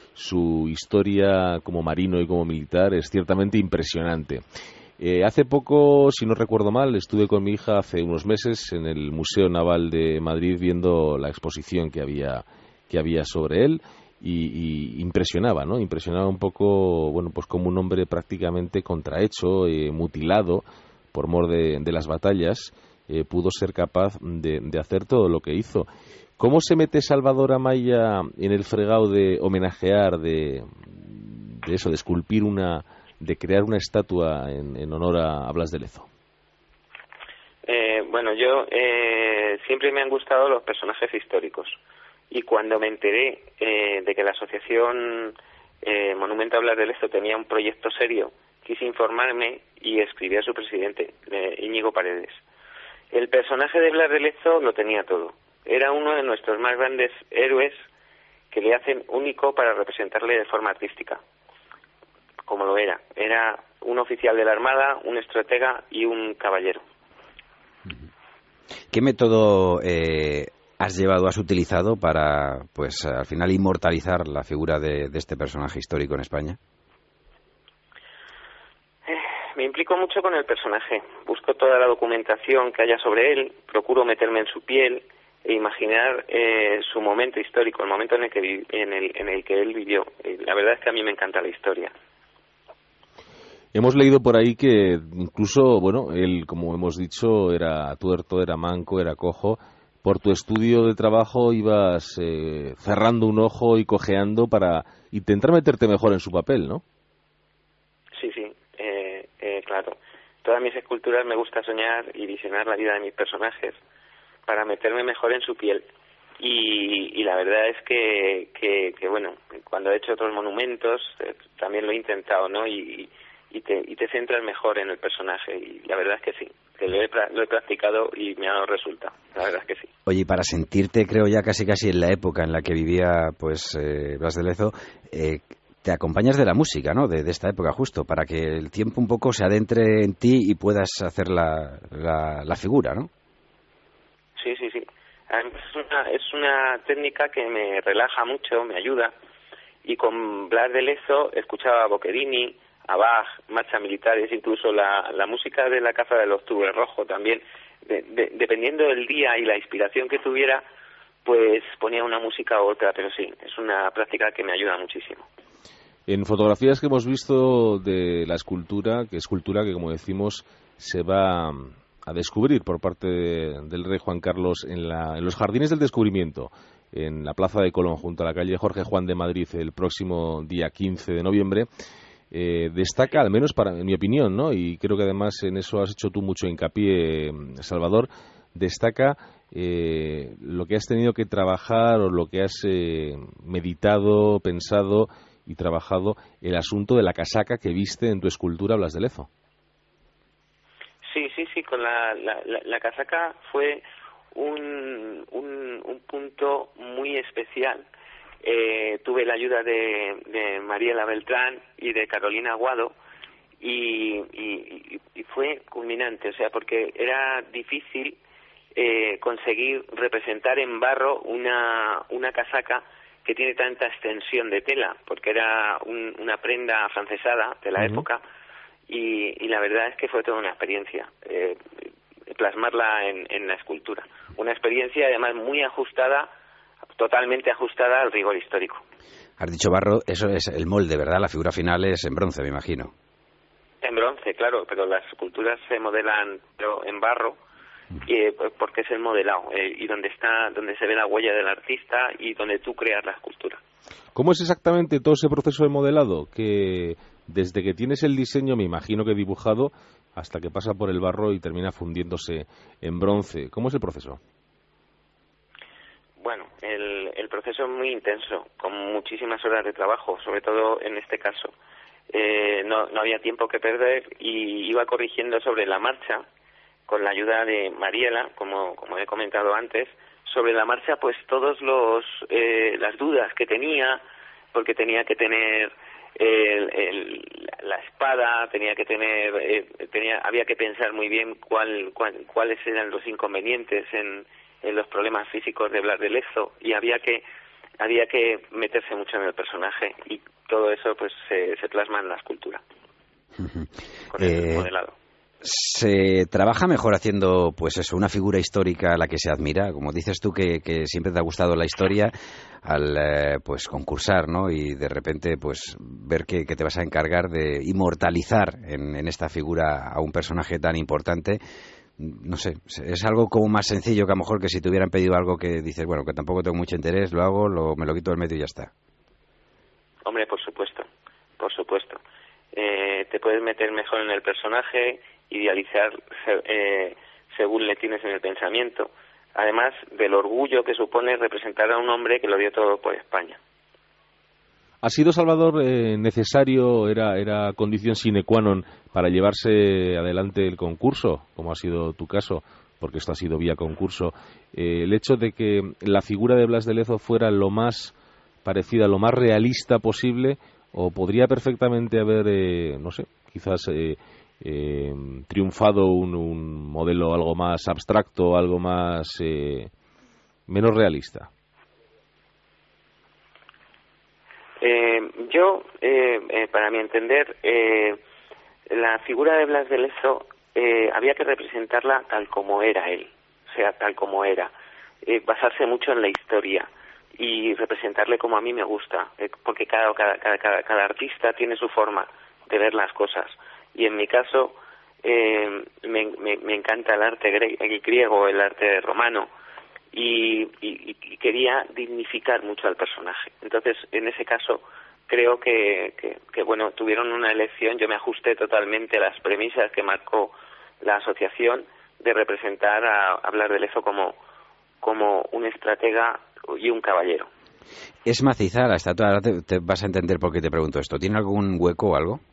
su historia como marino y como militar es ciertamente impresionante. Eh, hace poco, si no recuerdo mal, estuve con mi hija hace unos meses en el Museo Naval de Madrid viendo la exposición que había que había sobre él y, y impresionaba, ¿no? Impresionaba un poco, bueno, pues como un hombre prácticamente contrahecho, eh, mutilado por mor de, de las batallas, eh, pudo ser capaz de, de hacer todo lo que hizo. ¿Cómo se mete Salvador Amaya en el fregado de homenajear, de, de eso, de esculpir una, de crear una estatua en, en honor a, a Blas de Lezo? Eh, bueno, yo eh, siempre me han gustado los personajes históricos, y cuando me enteré eh, de que la asociación eh, Monumento a Blas de Lezo tenía un proyecto serio, quise informarme y escribí a su presidente, eh, Íñigo Paredes. El personaje de Blas de Lezo lo tenía todo. Era uno de nuestros más grandes héroes, que le hacen único para representarle de forma artística, como lo era. Era un oficial de la Armada, un estratega y un caballero. ¿Qué método eh, has llevado, has utilizado para, pues, al final inmortalizar la figura de, de este personaje histórico en España? Eh, me implico mucho con el personaje. Busco toda la documentación que haya sobre él, procuro meterme en su piel e imaginar eh, su momento histórico, el momento en el que vi, en el, en el que él vivió. Eh, la verdad es que a mí me encanta la historia. Hemos leído por ahí que incluso, bueno, él, como hemos dicho, era tuerto, era manco, era cojo. Por tu estudio de trabajo ibas eh, cerrando un ojo y cojeando para intentar meterte mejor en su papel, ¿no? Sí, sí, eh, eh, claro. Todas mis esculturas me gusta soñar y visionar la vida de mis personajes para meterme mejor en su piel. Y, y la verdad es que, que, que, bueno, cuando he hecho otros monumentos eh, también lo he intentado, ¿no? Y, y, te, y te centras mejor en el personaje. Y la verdad es que sí, que lo he, lo he practicado y me ha dado resultado. La verdad es que sí. Oye, y para sentirte, creo ya casi casi en la época en la que vivía, pues, eh, Blas de Lezo, eh, te acompañas de la música, ¿no? De, de esta época justo, para que el tiempo un poco se adentre en ti y puedas hacer la, la, la figura, ¿no? Sí, sí, sí. Es una, es una técnica que me relaja mucho, me ayuda. Y con Blas de Lezo escuchaba a Boccherini, a Bach, marchas militares, incluso la, la música de la caza del octubre rojo también. De, de, dependiendo del día y la inspiración que tuviera, pues ponía una música u otra, pero sí, es una práctica que me ayuda muchísimo. En fotografías que hemos visto de la escultura, que escultura que, como decimos, se va a descubrir por parte de, del rey Juan Carlos en, la, en los Jardines del Descubrimiento, en la Plaza de Colón, junto a la calle Jorge Juan de Madrid, el próximo día quince de noviembre, eh, destaca, al menos para en mi opinión, ¿no? Y creo que además en eso has hecho tú mucho hincapié, Salvador, destaca eh, lo que has tenido que trabajar o lo que has eh, meditado, pensado y trabajado, el asunto de la casaca que viste en tu escultura Blas de Lezo. Sí, sí, sí, con la, la, la, la casaca fue un, un, un punto muy especial. Eh, tuve la ayuda de, de Mariela Beltrán y de Carolina Aguado y, y, y fue culminante, o sea, porque era difícil eh, conseguir representar en barro una, una casaca que tiene tanta extensión de tela, porque era un, una prenda afrancesada de la uh-huh. época. Y, y la verdad es que fue toda una experiencia eh, plasmarla en, en la escultura. Una experiencia además muy ajustada, totalmente ajustada al rigor histórico. Has dicho barro, eso es el molde, ¿verdad? La figura final es en bronce, me imagino. En bronce, claro, pero las esculturas se modelan pero en barro eh, porque es el modelado eh, y donde está, donde se ve la huella del artista y donde tú creas la escultura. ¿Cómo es exactamente todo ese proceso de modelado? Que desde que tienes el diseño, me imagino que dibujado, hasta que pasa por el barro y termina fundiéndose en bronce. ¿Cómo es el proceso? Bueno, el, el proceso es muy intenso, con muchísimas horas de trabajo, sobre todo en este caso. Eh, no, no había tiempo que perder y iba corrigiendo sobre la marcha, con la ayuda de Mariela, como, como he comentado antes, sobre la marcha, pues todos los eh, las dudas que tenía, porque tenía que tener el, el, la espada, tenía que tener, eh, tenía, había que pensar muy bien cuál, cuál, cuáles eran los inconvenientes en, en los problemas físicos de Blas de Lezo y había que había que meterse mucho en el personaje y todo eso pues se, se plasma en la escultura con el eh... modelado. Se trabaja mejor haciendo, pues eso, una figura histórica a la que se admira, como dices tú que, que siempre te ha gustado la historia, al eh, pues concursar, ¿no? Y de repente, pues ver que, que te vas a encargar de inmortalizar en, en esta figura a un personaje tan importante, no sé, es algo como más sencillo que a lo mejor que si te hubieran pedido algo que dices, bueno, que tampoco tengo mucho interés, lo hago, lo, me lo quito del medio y ya está. Hombre, por supuesto, por supuesto. Eh, te puedes meter mejor en el personaje, idealizar eh, según le tienes en el pensamiento, además del orgullo que supone representar a un hombre que lo dio todo por España. ¿Ha sido, Salvador, eh, necesario, era, era condición sine qua non para llevarse adelante el concurso, como ha sido tu caso, porque esto ha sido vía concurso, eh, el hecho de que la figura de Blas de Lezo fuera lo más parecida, lo más realista posible, o podría perfectamente haber, eh, no sé, quizás eh, eh, triunfado un, un modelo algo más abstracto, algo más eh, menos realista? Eh, yo, eh, eh, para mi entender, eh, la figura de Blas de Lezo eh, había que representarla tal como era él, o sea, tal como era, eh, basarse mucho en la historia y representarle como a mí me gusta, eh, porque cada, cada, cada, cada artista tiene su forma de ver las cosas, y en mi caso eh, me, me, me encanta el arte gre- el griego, el arte romano, y, y, y quería dignificar mucho al personaje. Entonces, en ese caso, creo que, que, que, bueno, tuvieron una elección, yo me ajusté totalmente a las premisas que marcó la asociación de representar a, a Blas de Lezo como, como un estratega y un caballero. ¿Es maciza la estatua? Ahora te, te vas a entender por qué te pregunto esto. ¿Tiene algún hueco o algo?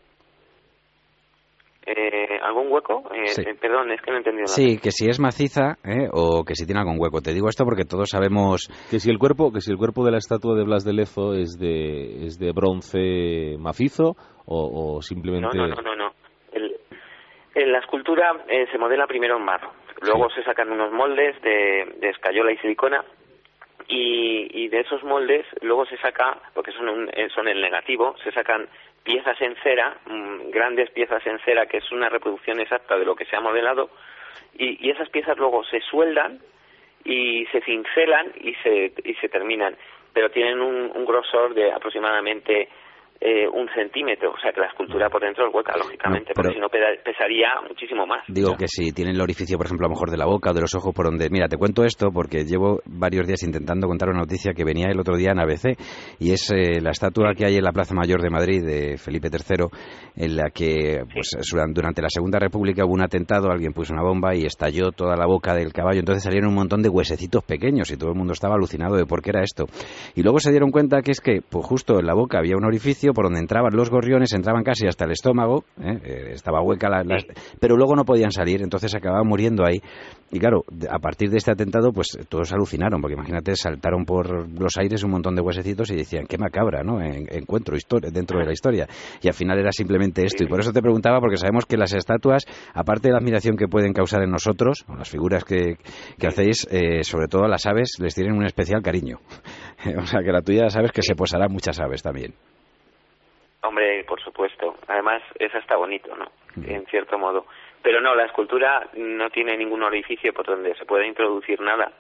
Eh, ¿Algún hueco? Eh, Sí. eh, perdón, es que no he entendido nada. Sí, que si es maciza ¿eh? o que si tiene algún hueco. Te digo esto porque todos sabemos... Que si el cuerpo, que si el cuerpo de la estatua de Blas de Lezo es de, es de bronce macizo o, o simplemente... No, no, no, no. no. El, el- la escultura eh, se modela primero en barro. Luego Sí. se sacan unos moldes de, de escayola y silicona. Y, y de esos moldes luego se saca, porque son, un, eh, son el negativo, se sacan piezas en cera, mmm, grandes piezas en cera, que es una reproducción exacta de lo que se ha modelado, y, y esas piezas luego se sueldan y se cincelan y se, y se terminan, pero tienen un, un grosor de aproximadamente eh, un centímetro, o sea que la escultura por dentro es hueca, lógicamente, No, pero- porque si no peda- pesaría muchísimo más. Digo que si tiene el orificio, por ejemplo, a lo mejor de la boca o de los ojos por donde... Mira, te cuento esto porque llevo varios días intentando contar una noticia que venía el otro día en A B C y es eh, la estatua que hay en la Plaza Mayor de Madrid de Felipe tercero, en la que pues durante la Segunda República hubo un atentado, alguien puso una bomba y estalló toda la boca del caballo, entonces salieron un montón de huesecitos pequeños y todo el mundo estaba alucinado de por qué era esto. Y luego se dieron cuenta que es que pues justo en la boca había un orificio por donde entraban los gorriones, entraban casi hasta el estómago, ¿eh? Eh, estaba hueca la, la- pero luego no podían salir, entonces acababan muriendo ahí. Y claro, a partir de este atentado, pues todos alucinaron, porque imagínate, saltaron por los aires un montón de huesecitos y decían, qué macabra, ¿no? En- encuentro historia, dentro de la historia. Y al final era simplemente esto. Y por eso te preguntaba, porque sabemos que las estatuas, aparte de la admiración que pueden causar en nosotros, o las figuras que, que hacéis, eh, sobre todo a las aves, les tienen un especial cariño. O sea, que la tuya sabes que se posará muchas aves también. Hombre, por supuesto. Además, eso está bonito, ¿no? Bien. En cierto modo. Pero no, la escultura no tiene ningún orificio por donde se pueda introducir nada.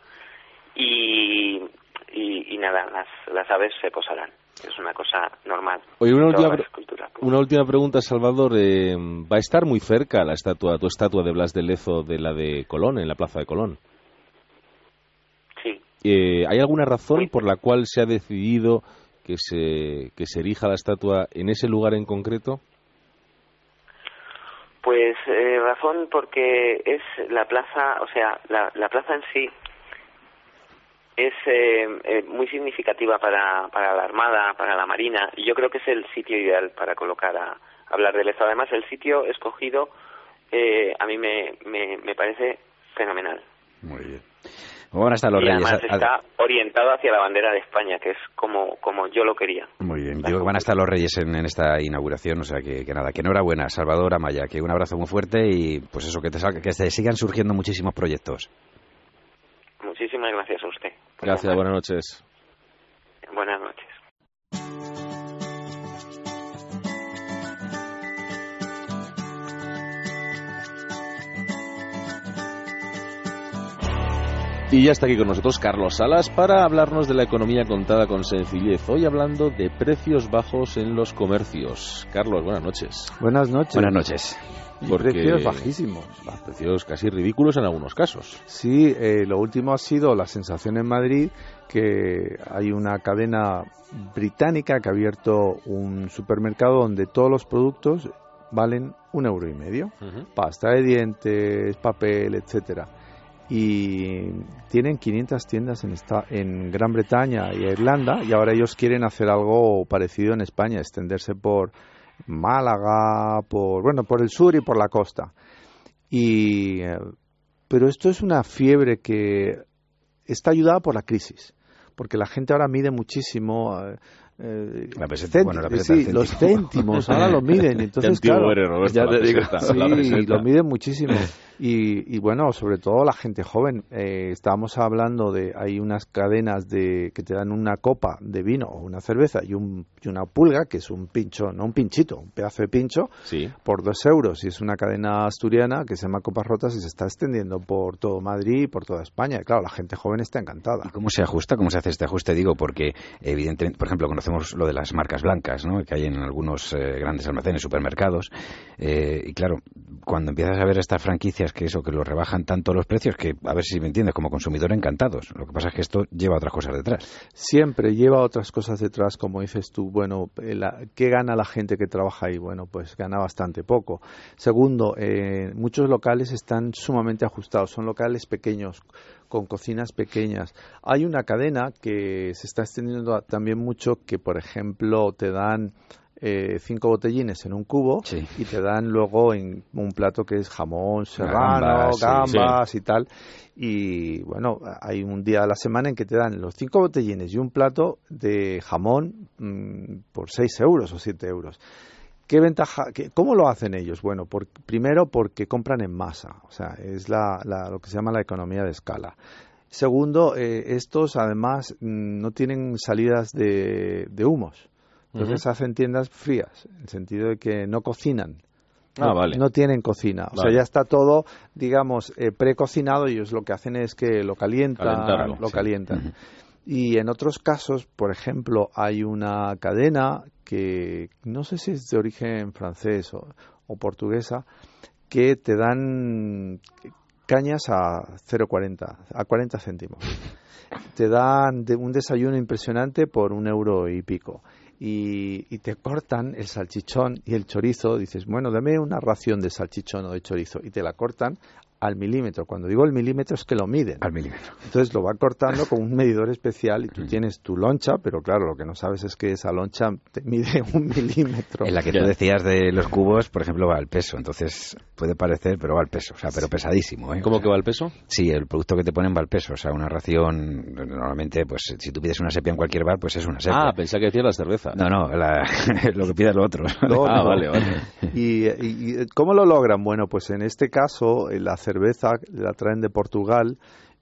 Y, y, y nada, las, las aves se posarán. Es una cosa normal. Oye, una Todas última, las pre- esculturas. una última pregunta, Salvador. Eh, ¿Va a estar muy cerca la estatua, tu estatua de Blas de Lezo de la de Colón, en la Plaza de Colón? Sí. Eh, ¿Hay alguna razón Sí. por la cual se ha decidido que se, que se erija la estatua en ese lugar en concreto? Pues eh, razón porque es la plaza, o sea, la, la plaza en sí es eh, eh, muy significativa para, para la Armada, para la Marina, y yo creo que es el sitio ideal para colocar a, a Blas de Lezo. Además, el sitio escogido eh, a mí me, me, me parece fenomenal. Muy bien. ¿Cómo van a estar los Y reyes? además A- está orientado hacia la bandera de España, que es como, como yo lo quería. Muy bien, digo que van a estar los reyes en, en esta inauguración, o sea que, que nada, que enhorabuena, Salvador Amaya, que un abrazo muy fuerte y pues eso, que te, salga, que te sigan surgiendo muchísimos proyectos. Muchísimas gracias a usted. Gracias, buenas noches. Buenas noches. Y ya está aquí con nosotros Carlos Salas para hablarnos de la economía contada con sencillez. Hoy hablando de precios bajos en los comercios. Carlos, buenas noches. Buenas noches. Buenas noches. Y Porque precios bajísimos. Precios casi ridículos en algunos casos. Sí, eh, lo último ha sido la sensación en Madrid, que hay una cadena británica que ha abierto un supermercado donde todos los productos valen un euro y medio. Uh-huh. Pasta de dientes, papel, etcétera. Y tienen quinientas tiendas en, esta, en Gran Bretaña y Irlanda, y ahora ellos quieren hacer algo parecido en España, extenderse por Málaga, por bueno, por el sur y por la costa. Y eh, pero esto es una fiebre que está ayudada por la crisis, porque la gente ahora mide muchísimo. Eh, Eh, la peseta, bueno, la peseta sí, los céntimos ahora lo miden, entonces claro, eres, Roberto, ya te digo, peseta, sí, lo miden muchísimo y, y bueno, sobre todo la gente joven. Eh, estábamos hablando de, hay unas cadenas de que te dan una copa de vino o una cerveza y, un, y una pulga, que es un pincho, no un pinchito, un pedazo de pincho, sí, por dos euros, y es una cadena asturiana que se llama Copas Rotas y se está extendiendo por todo Madrid y por toda España, y claro, la gente joven está encantada. ¿Y cómo se ajusta? ¿Cómo se hace este ajuste? Digo, porque evidentemente, por ejemplo, conocemos lo de las marcas blancas, ¿no?, que hay en algunos eh, grandes almacenes, supermercados, eh, y claro, cuando empiezas a ver estas franquicias que eso, que lo rebajan tanto los precios, que a ver si me entiendes, como consumidor encantados. Lo que pasa es que esto lleva otras cosas detrás. Siempre lleva otras cosas detrás, como dices tú. Bueno, la, ¿qué gana la gente que trabaja ahí? Bueno, pues gana bastante poco. Segundo, eh, muchos locales están sumamente ajustados, son locales pequeños, con cocinas pequeñas. Hay una cadena que se está extendiendo también mucho, que por ejemplo te dan eh, cinco botellines en un cubo, sí, y te dan luego en un plato que es jamón serrano, gambas, gambas sí, sí. y tal. Y bueno, hay un día a la semana en que te dan los cinco botellines y un plato de jamón mmm, por seis euros o siete euros. ¿Qué ventaja? Qué, ¿Cómo lo hacen ellos? Bueno, por, primero porque compran en masa, o sea, es la, la, lo que se llama la economía de escala. Segundo, eh, estos además no tienen salidas de, de humos, entonces uh-huh. hacen tiendas frías, en el sentido de que no cocinan. Ah, no, vale. no tienen cocina, o vale. sea, ya está todo, digamos, eh, precocinado, y ellos lo que hacen es que lo calientan, Calentarlo, lo sí. calientan. Uh-huh. Y en otros casos, por ejemplo, hay una cadena que no sé si es de origen francés o, o portuguesa, que te dan cañas a cero coma cuarenta, a cuarenta céntimos. Te dan de un desayuno impresionante por un euro y pico. Y, y te cortan el salchichón y el chorizo. Dices, bueno, dame una ración de salchichón o de chorizo, y te la cortan al milímetro. Cuando digo el milímetro es que lo miden. Al milímetro. Entonces lo va cortando con un medidor especial, y tú tienes tu loncha, pero claro, lo que no sabes es que esa loncha te mide un milímetro. En la que tú decías de los cubos, por ejemplo, va al peso. Entonces puede parecer, pero va al peso. O sea, pero pesadísimo, ¿eh? ¿Cómo o sea, que va al peso? Sí, el producto que te ponen va al peso. O sea, una ración, normalmente, pues si tú pides una sepia en cualquier bar, pues es una sepia. Ah, pensaba que decías la cerveza. No, no, la, lo que pidas lo otro. No, ah, no. vale, vale. Y, y, y ¿cómo lo logran? Bueno, pues en este caso, la cerveza la traen de Portugal,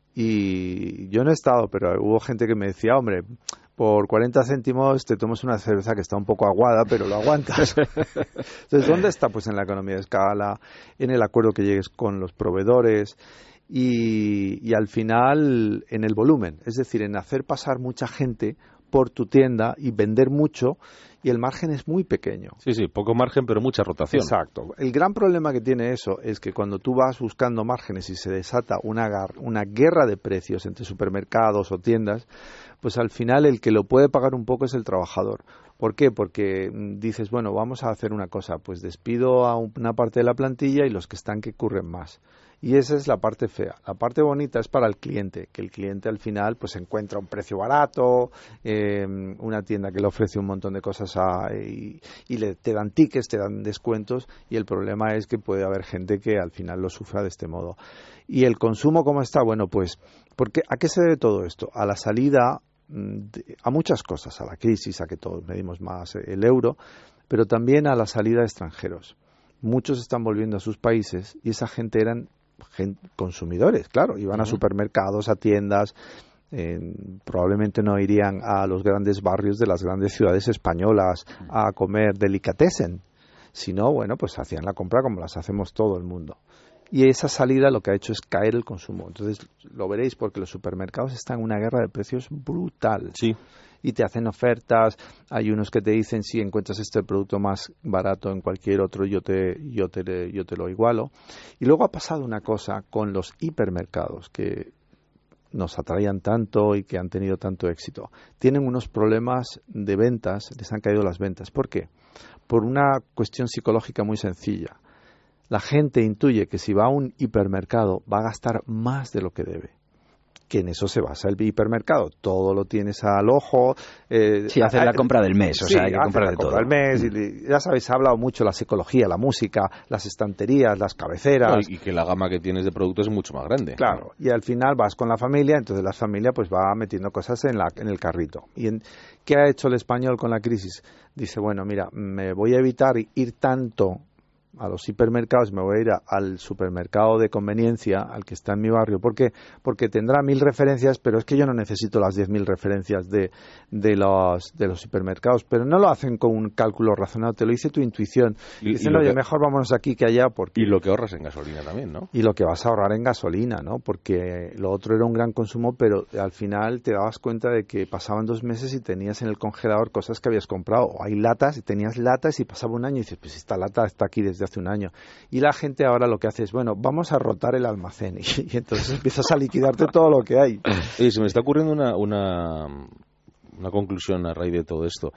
y yo no he estado, pero hubo gente que me decía, hombre, por cuarenta céntimos te tomas una cerveza que está un poco aguada, pero lo aguantas. Entonces, ¿dónde está? Pues en la economía de escala, en el acuerdo que llegues con los proveedores, y, y al final en el volumen, es decir, en hacer pasar mucha gente por tu tienda y vender mucho, y el margen es muy pequeño. Sí, sí, poco margen, pero mucha rotación. Exacto. El gran problema que tiene eso es que cuando tú vas buscando márgenes y se desata una, una guerra de precios entre supermercados o tiendas, pues al final el que lo puede pagar un poco es el trabajador. ¿Por qué? Porque dices, bueno, vamos a hacer una cosa, pues despido a una parte de la plantilla y los que están que curren más. Y esa es la parte fea. La parte bonita es para el cliente, que el cliente al final pues encuentra un precio barato, eh, una tienda que le ofrece un montón de cosas a, y, y le, te dan tickets, te dan descuentos, y el problema es que puede haber gente que al final lo sufra de este modo. ¿Y el consumo cómo está? Bueno, pues, porque, ¿a qué se debe todo esto? A la salida, de, a muchas cosas, a la crisis, a que todos medimos más el euro, pero también a la salida de extranjeros. Muchos están volviendo a sus países, y esa gente eran consumidores, claro, iban a supermercados, a tiendas, eh, probablemente no irían a los grandes barrios de las grandes ciudades españolas a comer delicatessen, sino, bueno, pues hacían la compra como las hacemos todo el mundo. Y esa salida lo que ha hecho es caer el consumo. Entonces lo veréis porque los supermercados están en una guerra de precios brutal. Sí. Y te hacen ofertas, hay unos que te dicen si encuentras este producto más barato en cualquier otro yo te yo te yo te lo igualo. Y luego ha pasado una cosa con los hipermercados que nos atraían tanto y que han tenido tanto éxito. Tienen unos problemas de ventas, les han caído las ventas. ¿Por qué? Por una cuestión psicológica muy sencilla. La gente intuye que si va a un hipermercado va a gastar más de lo que debe. Que en eso se basa el hipermercado. Todo lo tienes al ojo. Eh, sí, hacer la compra del mes, o sí, sea, hay que comprar de todo. todo. El mes, y, ya sabéis, se ha hablado mucho la psicología, la música, las estanterías, las cabeceras. No, y que la gama que tienes de productos es mucho más grande. Claro, y al final vas con la familia, entonces la familia pues va metiendo cosas en, la, en el carrito. ¿Y en, qué ha hecho el español con la crisis? Dice, bueno, mira, me voy a evitar ir tanto a los hipermercados, me voy a ir a, al supermercado de conveniencia, al que está en mi barrio. ¿Por qué? Porque tendrá mil referencias, pero es que yo no necesito las diez mil referencias de, de, los, de los supermercados. Pero no lo hacen con un cálculo razonado, te lo dice tu intuición. Y, dicen, oye, que, mejor vámonos aquí que allá. Porque... Y lo que ahorras en gasolina también, ¿no? Y lo que vas a ahorrar en gasolina, ¿no? Porque lo otro era un gran consumo, pero al final te dabas cuenta de que pasaban dos meses y tenías en el congelador cosas que habías comprado. O hay latas, y tenías latas y pasaba un año y dices, pues esta lata está aquí desde hace un año. Y la gente ahora lo que hace es, bueno, vamos a rotar el almacén y, y entonces empiezas a liquidarte todo lo que hay. Oye, se me está ocurriendo una, una, una conclusión a raíz de todo esto.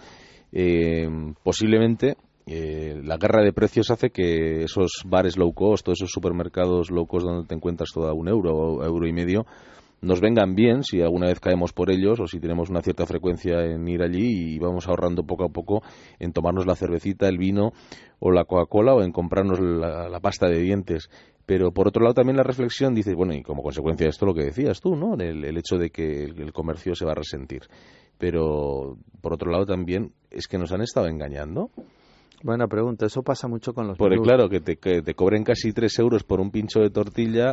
Eh, posiblemente eh, la guerra de precios hace que esos bares low cost, todos esos supermercados low cost donde te encuentras todo a un euro o euro y medio, nos vengan bien si alguna vez caemos por ellos o si tenemos una cierta frecuencia en ir allí y vamos ahorrando poco a poco en tomarnos la cervecita, el vino o la Coca-Cola o en comprarnos la, la pasta de dientes. Pero por otro lado también la reflexión dice, bueno, y como consecuencia de esto lo que decías tú, ¿no? El, el hecho de que el, el comercio se va a resentir. Pero por otro lado también es que nos han estado engañando. Buena pregunta, eso pasa mucho con los Porque menús. claro, que te, que te cobren casi tres euros por un pincho de tortilla.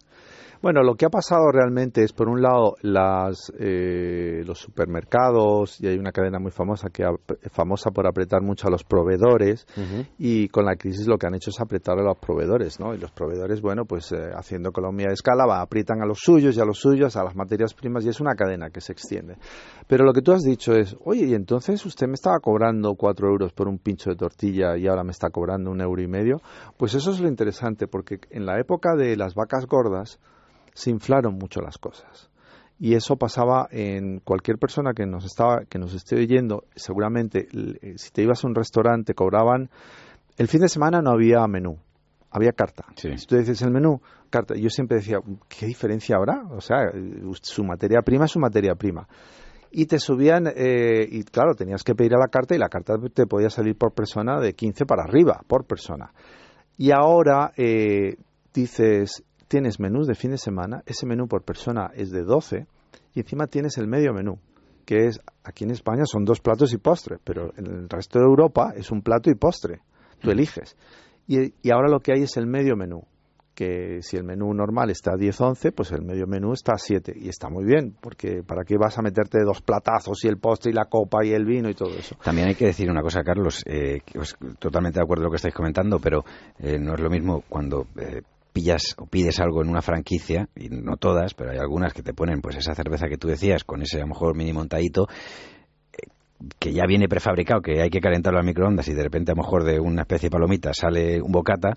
Bueno, lo que ha pasado realmente es, por un lado, las, eh, los supermercados, y hay una cadena muy famosa que es famosa por apretar mucho a los proveedores, uh-huh. y con la crisis lo que han hecho es apretar a los proveedores, ¿no? Y los proveedores, bueno, pues eh, haciendo economía de escala, va, aprietan a los suyos y a los suyos, a las materias primas, y es una cadena que se extiende. Pero lo que tú has dicho es, oye, y entonces usted me estaba cobrando cuatro euros por un pincho de tortilla y ahora me está cobrando un euro y medio. Pues eso es lo interesante, porque en la época de las vacas gordas, se inflaron mucho las cosas y eso pasaba en cualquier persona que nos estaba que nos esté oyendo. Seguramente si te ibas a un restaurante cobraban el fin de semana, no había menú, había carta. Sí. Si tú dices el menú, carta. Yo siempre decía, ¿qué diferencia habrá? O sea, su materia prima es su materia prima. Y te subían, eh, y claro, tenías que pedir a la carta y la carta te podía salir por persona de quince para arriba, por persona. Y ahora eh, dices, tienes menús de fin de semana, ese menú por persona es de doce y encima tienes el medio menú, que es, aquí en España son dos platos y postre, pero en el resto de Europa es un plato y postre, tú eliges. Y, y ahora lo que hay es el medio menú, que si el menú normal está a diez once, pues el medio menú está a siete, y está muy bien, porque ¿para qué vas a meterte dos platazos y el postre y la copa y el vino y todo eso? También hay que decir una cosa, Carlos, eh, que os, totalmente de acuerdo con lo que estáis comentando, pero eh, no es lo mismo cuando... Eh, pillas o pides algo en una franquicia, y no todas, pero hay algunas que te ponen pues esa cerveza que tú decías, con ese a lo mejor mini montadito, eh, que ya viene prefabricado, que hay que calentarlo al microondas y de repente a lo mejor de una especie de palomita sale un bocata,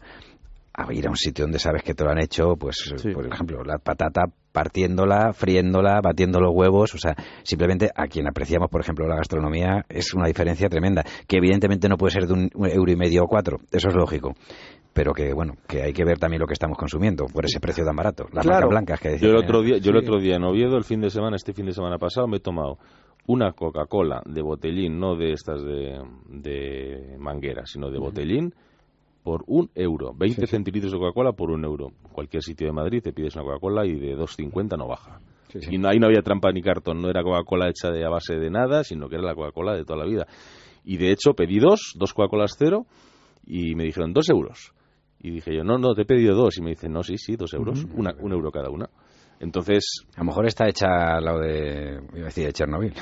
a ir a un sitio donde sabes que te lo han hecho, pues sí. Por ejemplo, la patata partiéndola, friéndola, batiendo los huevos, o sea, simplemente a quien apreciamos, por ejemplo, la gastronomía, es una diferencia tremenda, que evidentemente no puede ser de un euro y medio o cuatro, eso es lógico. Pero que bueno, que hay que ver también lo que estamos consumiendo por ese precio tan barato. Las claro. marcas blancas que decía. Yo el otro día, yo el otro día en Oviedo, el fin de semana, este fin de semana pasado, me he tomado una Coca-Cola de botellín, no de estas de, de manguera, sino de botellín, por un euro. veinte sí, sí. centilitros de Coca-Cola por un euro. En cualquier sitio de Madrid te pides una Coca-Cola y de dos cincuenta no baja. Sí, sí. Y no, ahí no había trampa ni cartón, no era Coca-Cola hecha de a base de nada, sino que era la Coca-Cola de toda la vida. Y de hecho pedí dos, dos Coca-Colas cero, y me dijeron dos euros. Y dije yo, no, no, te he pedido dos. Y me dicen, no, sí, sí, dos euros, uh-huh. una, un euro cada una. Entonces... A lo mejor está hecha al lado de... iba a decir, de Chernobyl.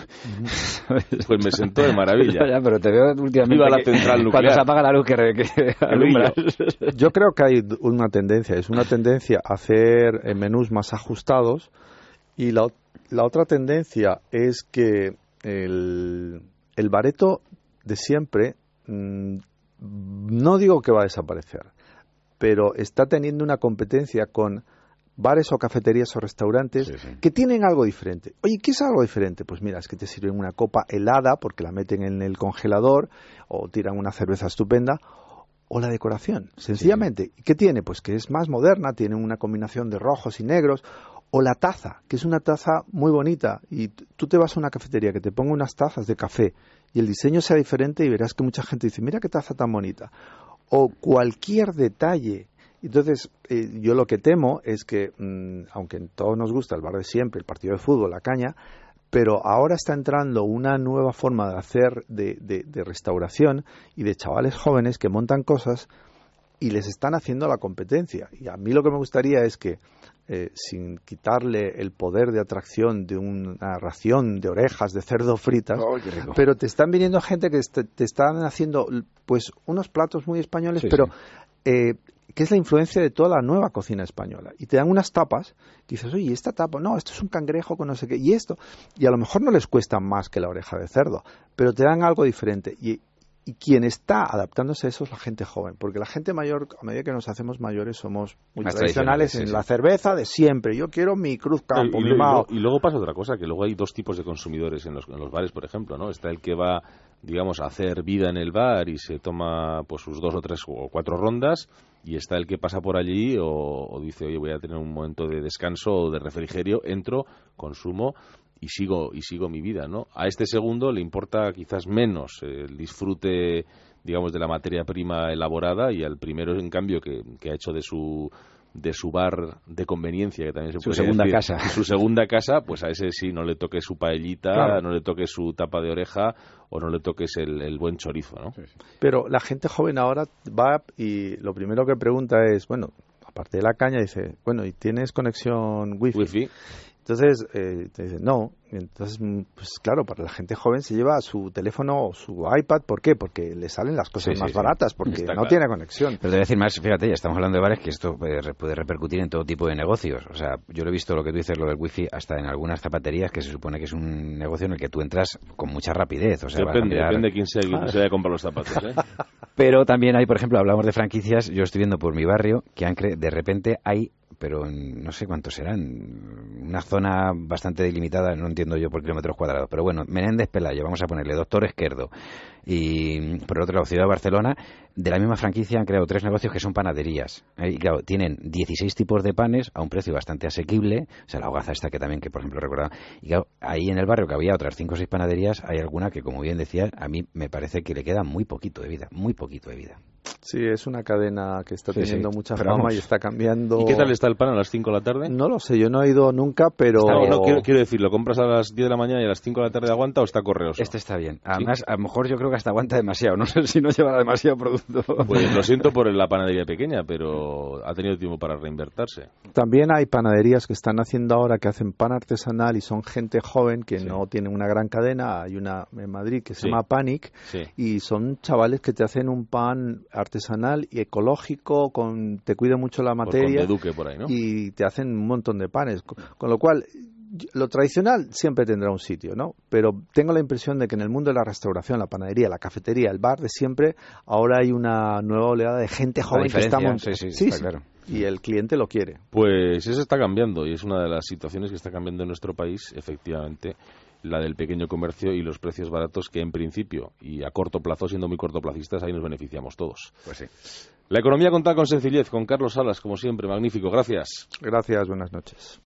Pues me sentó de maravilla. Ya, pero te veo últimamente... Viva la central nuclear. Cuando se apaga la luz que, que alumbra. Yo creo que hay una tendencia, es una tendencia a hacer eh, menús más ajustados, y la, la otra tendencia es que el, el bareto de siempre, mmm, no digo que va a desaparecer, pero está teniendo una competencia con bares o cafeterías o restaurantes sí, sí. que tienen algo diferente. Oye, ¿qué es algo diferente? Pues mira, es que te sirven una copa helada porque la meten en el congelador, o tiran una cerveza estupenda, o la decoración, sencillamente. Sí. ¿Qué tiene? Pues que es más moderna, tiene una combinación de rojos y negros, o la taza, que es una taza muy bonita, y tú te vas a una cafetería que te ponga unas tazas de café y el diseño sea diferente y verás que mucha gente dice, mira qué taza tan bonita. O cualquier detalle. Entonces, eh, yo lo que temo es que, mmm, aunque a todos nos gusta el bar de siempre, el partido de fútbol, la caña, pero ahora está entrando una nueva forma de hacer de, de, de restauración y de chavales jóvenes que montan cosas y les están haciendo la competencia. Y a mí lo que me gustaría es que, eh, sin quitarle el poder de atracción de una ración de orejas de cerdo fritas, oh, qué rico. Pero te están viniendo gente que te, te están haciendo pues unos platos muy españoles, sí, pero... Sí. Eh, que es la influencia de toda la nueva cocina española, y te dan unas tapas, y dices, oye, esta tapa, no, esto es un cangrejo con no sé qué, y esto, y a lo mejor no les cuesta más que la oreja de cerdo, pero te dan algo diferente, y, y quien está adaptándose a eso es la gente joven, porque la gente mayor, a medida que nos hacemos mayores, somos muy más tradicionales en sí, la sí. cerveza de siempre, yo quiero mi Cruz Campo, y, mi y, Mao. Y, y luego pasa otra cosa, que luego hay dos tipos de consumidores en los, en los bares, por ejemplo, ¿no? Está el que va, digamos, a hacer vida en el bar y se toma pues sus dos o tres o cuatro rondas, y está el que pasa por allí o, o dice, oye, voy a tener un momento de descanso o de refrigerio, entro, consumo y sigo y sigo mi vida, ¿no? A este segundo le importa quizás menos el disfrute, digamos, de la materia prima elaborada, y al primero, en cambio, que, que ha hecho de su de su bar de conveniencia, que también se puede su segunda decir, casa su segunda casa, pues a ese sí no le toques su paellita, claro. no le toques su tapa de oreja o no le toques el, el buen chorizo, ¿no? Sí, sí. Pero la gente joven ahora va y lo primero que pregunta es, bueno, aparte de la caña, dice, bueno, ¿y tienes conexión wifi? Wifi. Entonces, eh, te dicen, no. Entonces, pues claro, para la gente joven se lleva su teléfono o su iPad. ¿Por qué? Porque le salen las cosas sí, más sí, baratas, sí. porque Está no claro. tiene conexión. Pero te voy a decir más, fíjate, ya estamos hablando de bares, que esto puede, puede repercutir en todo tipo de negocios. O sea, yo lo he visto, lo que tú dices, lo del wifi, hasta en algunas zapaterías, que se supone que es un negocio en el que tú entras con mucha rapidez. O sea, depende, mirar... depende de quién sea, quién se vaya a comprar los zapatos, ¿eh? Pero también hay, por ejemplo, hablamos de franquicias, yo estoy viendo por mi barrio que han cre... de repente hay, pero no sé cuántos serán, una zona bastante delimitada, no entiendo yo por kilómetros cuadrados, pero bueno, Menéndez Pelayo, vamos a ponerle Doctor Esquerdo, y por el otro lado Ciudad de Barcelona, de la misma franquicia han creado tres negocios que son panaderías, ¿eh? Y claro, tienen dieciséis tipos de panes a un precio bastante asequible, o sea, la hogaza esta que también, que por ejemplo recordaba, y claro, ahí en el barrio que había otras cinco o seis panaderías, hay alguna que, como bien decía, a mí me parece que le queda muy poquito de vida, muy poquito de vida. Sí, es una cadena que está sí, teniendo sí. mucha pero fama vamos. y está cambiando. ¿Y qué tal está el pan a las cinco de la tarde? No lo sé, yo no he ido nunca, pero... No, no, quiero, quiero decir, ¿lo compras a las diez de la mañana y a las cinco de la tarde aguanta o está correoso? Este está bien. Además, ¿sí? A lo mejor yo creo que hasta aguanta demasiado. No sé si no llevará demasiado producto. Pues lo siento por la panadería pequeña, pero ha tenido tiempo para reinvertirse. También hay panaderías que están haciendo ahora que hacen pan artesanal y son gente joven que sí. no tiene una gran cadena. Hay una en Madrid que se sí. llama Panic sí. y son chavales que te hacen un pan artesanal y ecológico, con te cuida mucho la materia. Pues con Duque por ahí, ¿no? Y te hacen un montón de panes. Con, con lo cual, lo tradicional siempre tendrá un sitio, ¿no? Pero tengo la impresión de que en el mundo de la restauración, la panadería, la cafetería, el bar de siempre, ahora hay una nueva oleada de gente joven que está montando. Sí, sí, sí, está sí. claro. Y el cliente lo quiere. Pues eso está cambiando y es una de las situaciones que está cambiando en nuestro país, efectivamente, la del pequeño comercio y los precios baratos, que en principio y a corto plazo, siendo muy cortoplacistas, ahí nos beneficiamos todos. Pues sí. La economía contada con sencillez, con Carlos Salas, como siempre, magnífico, gracias. Gracias, buenas noches.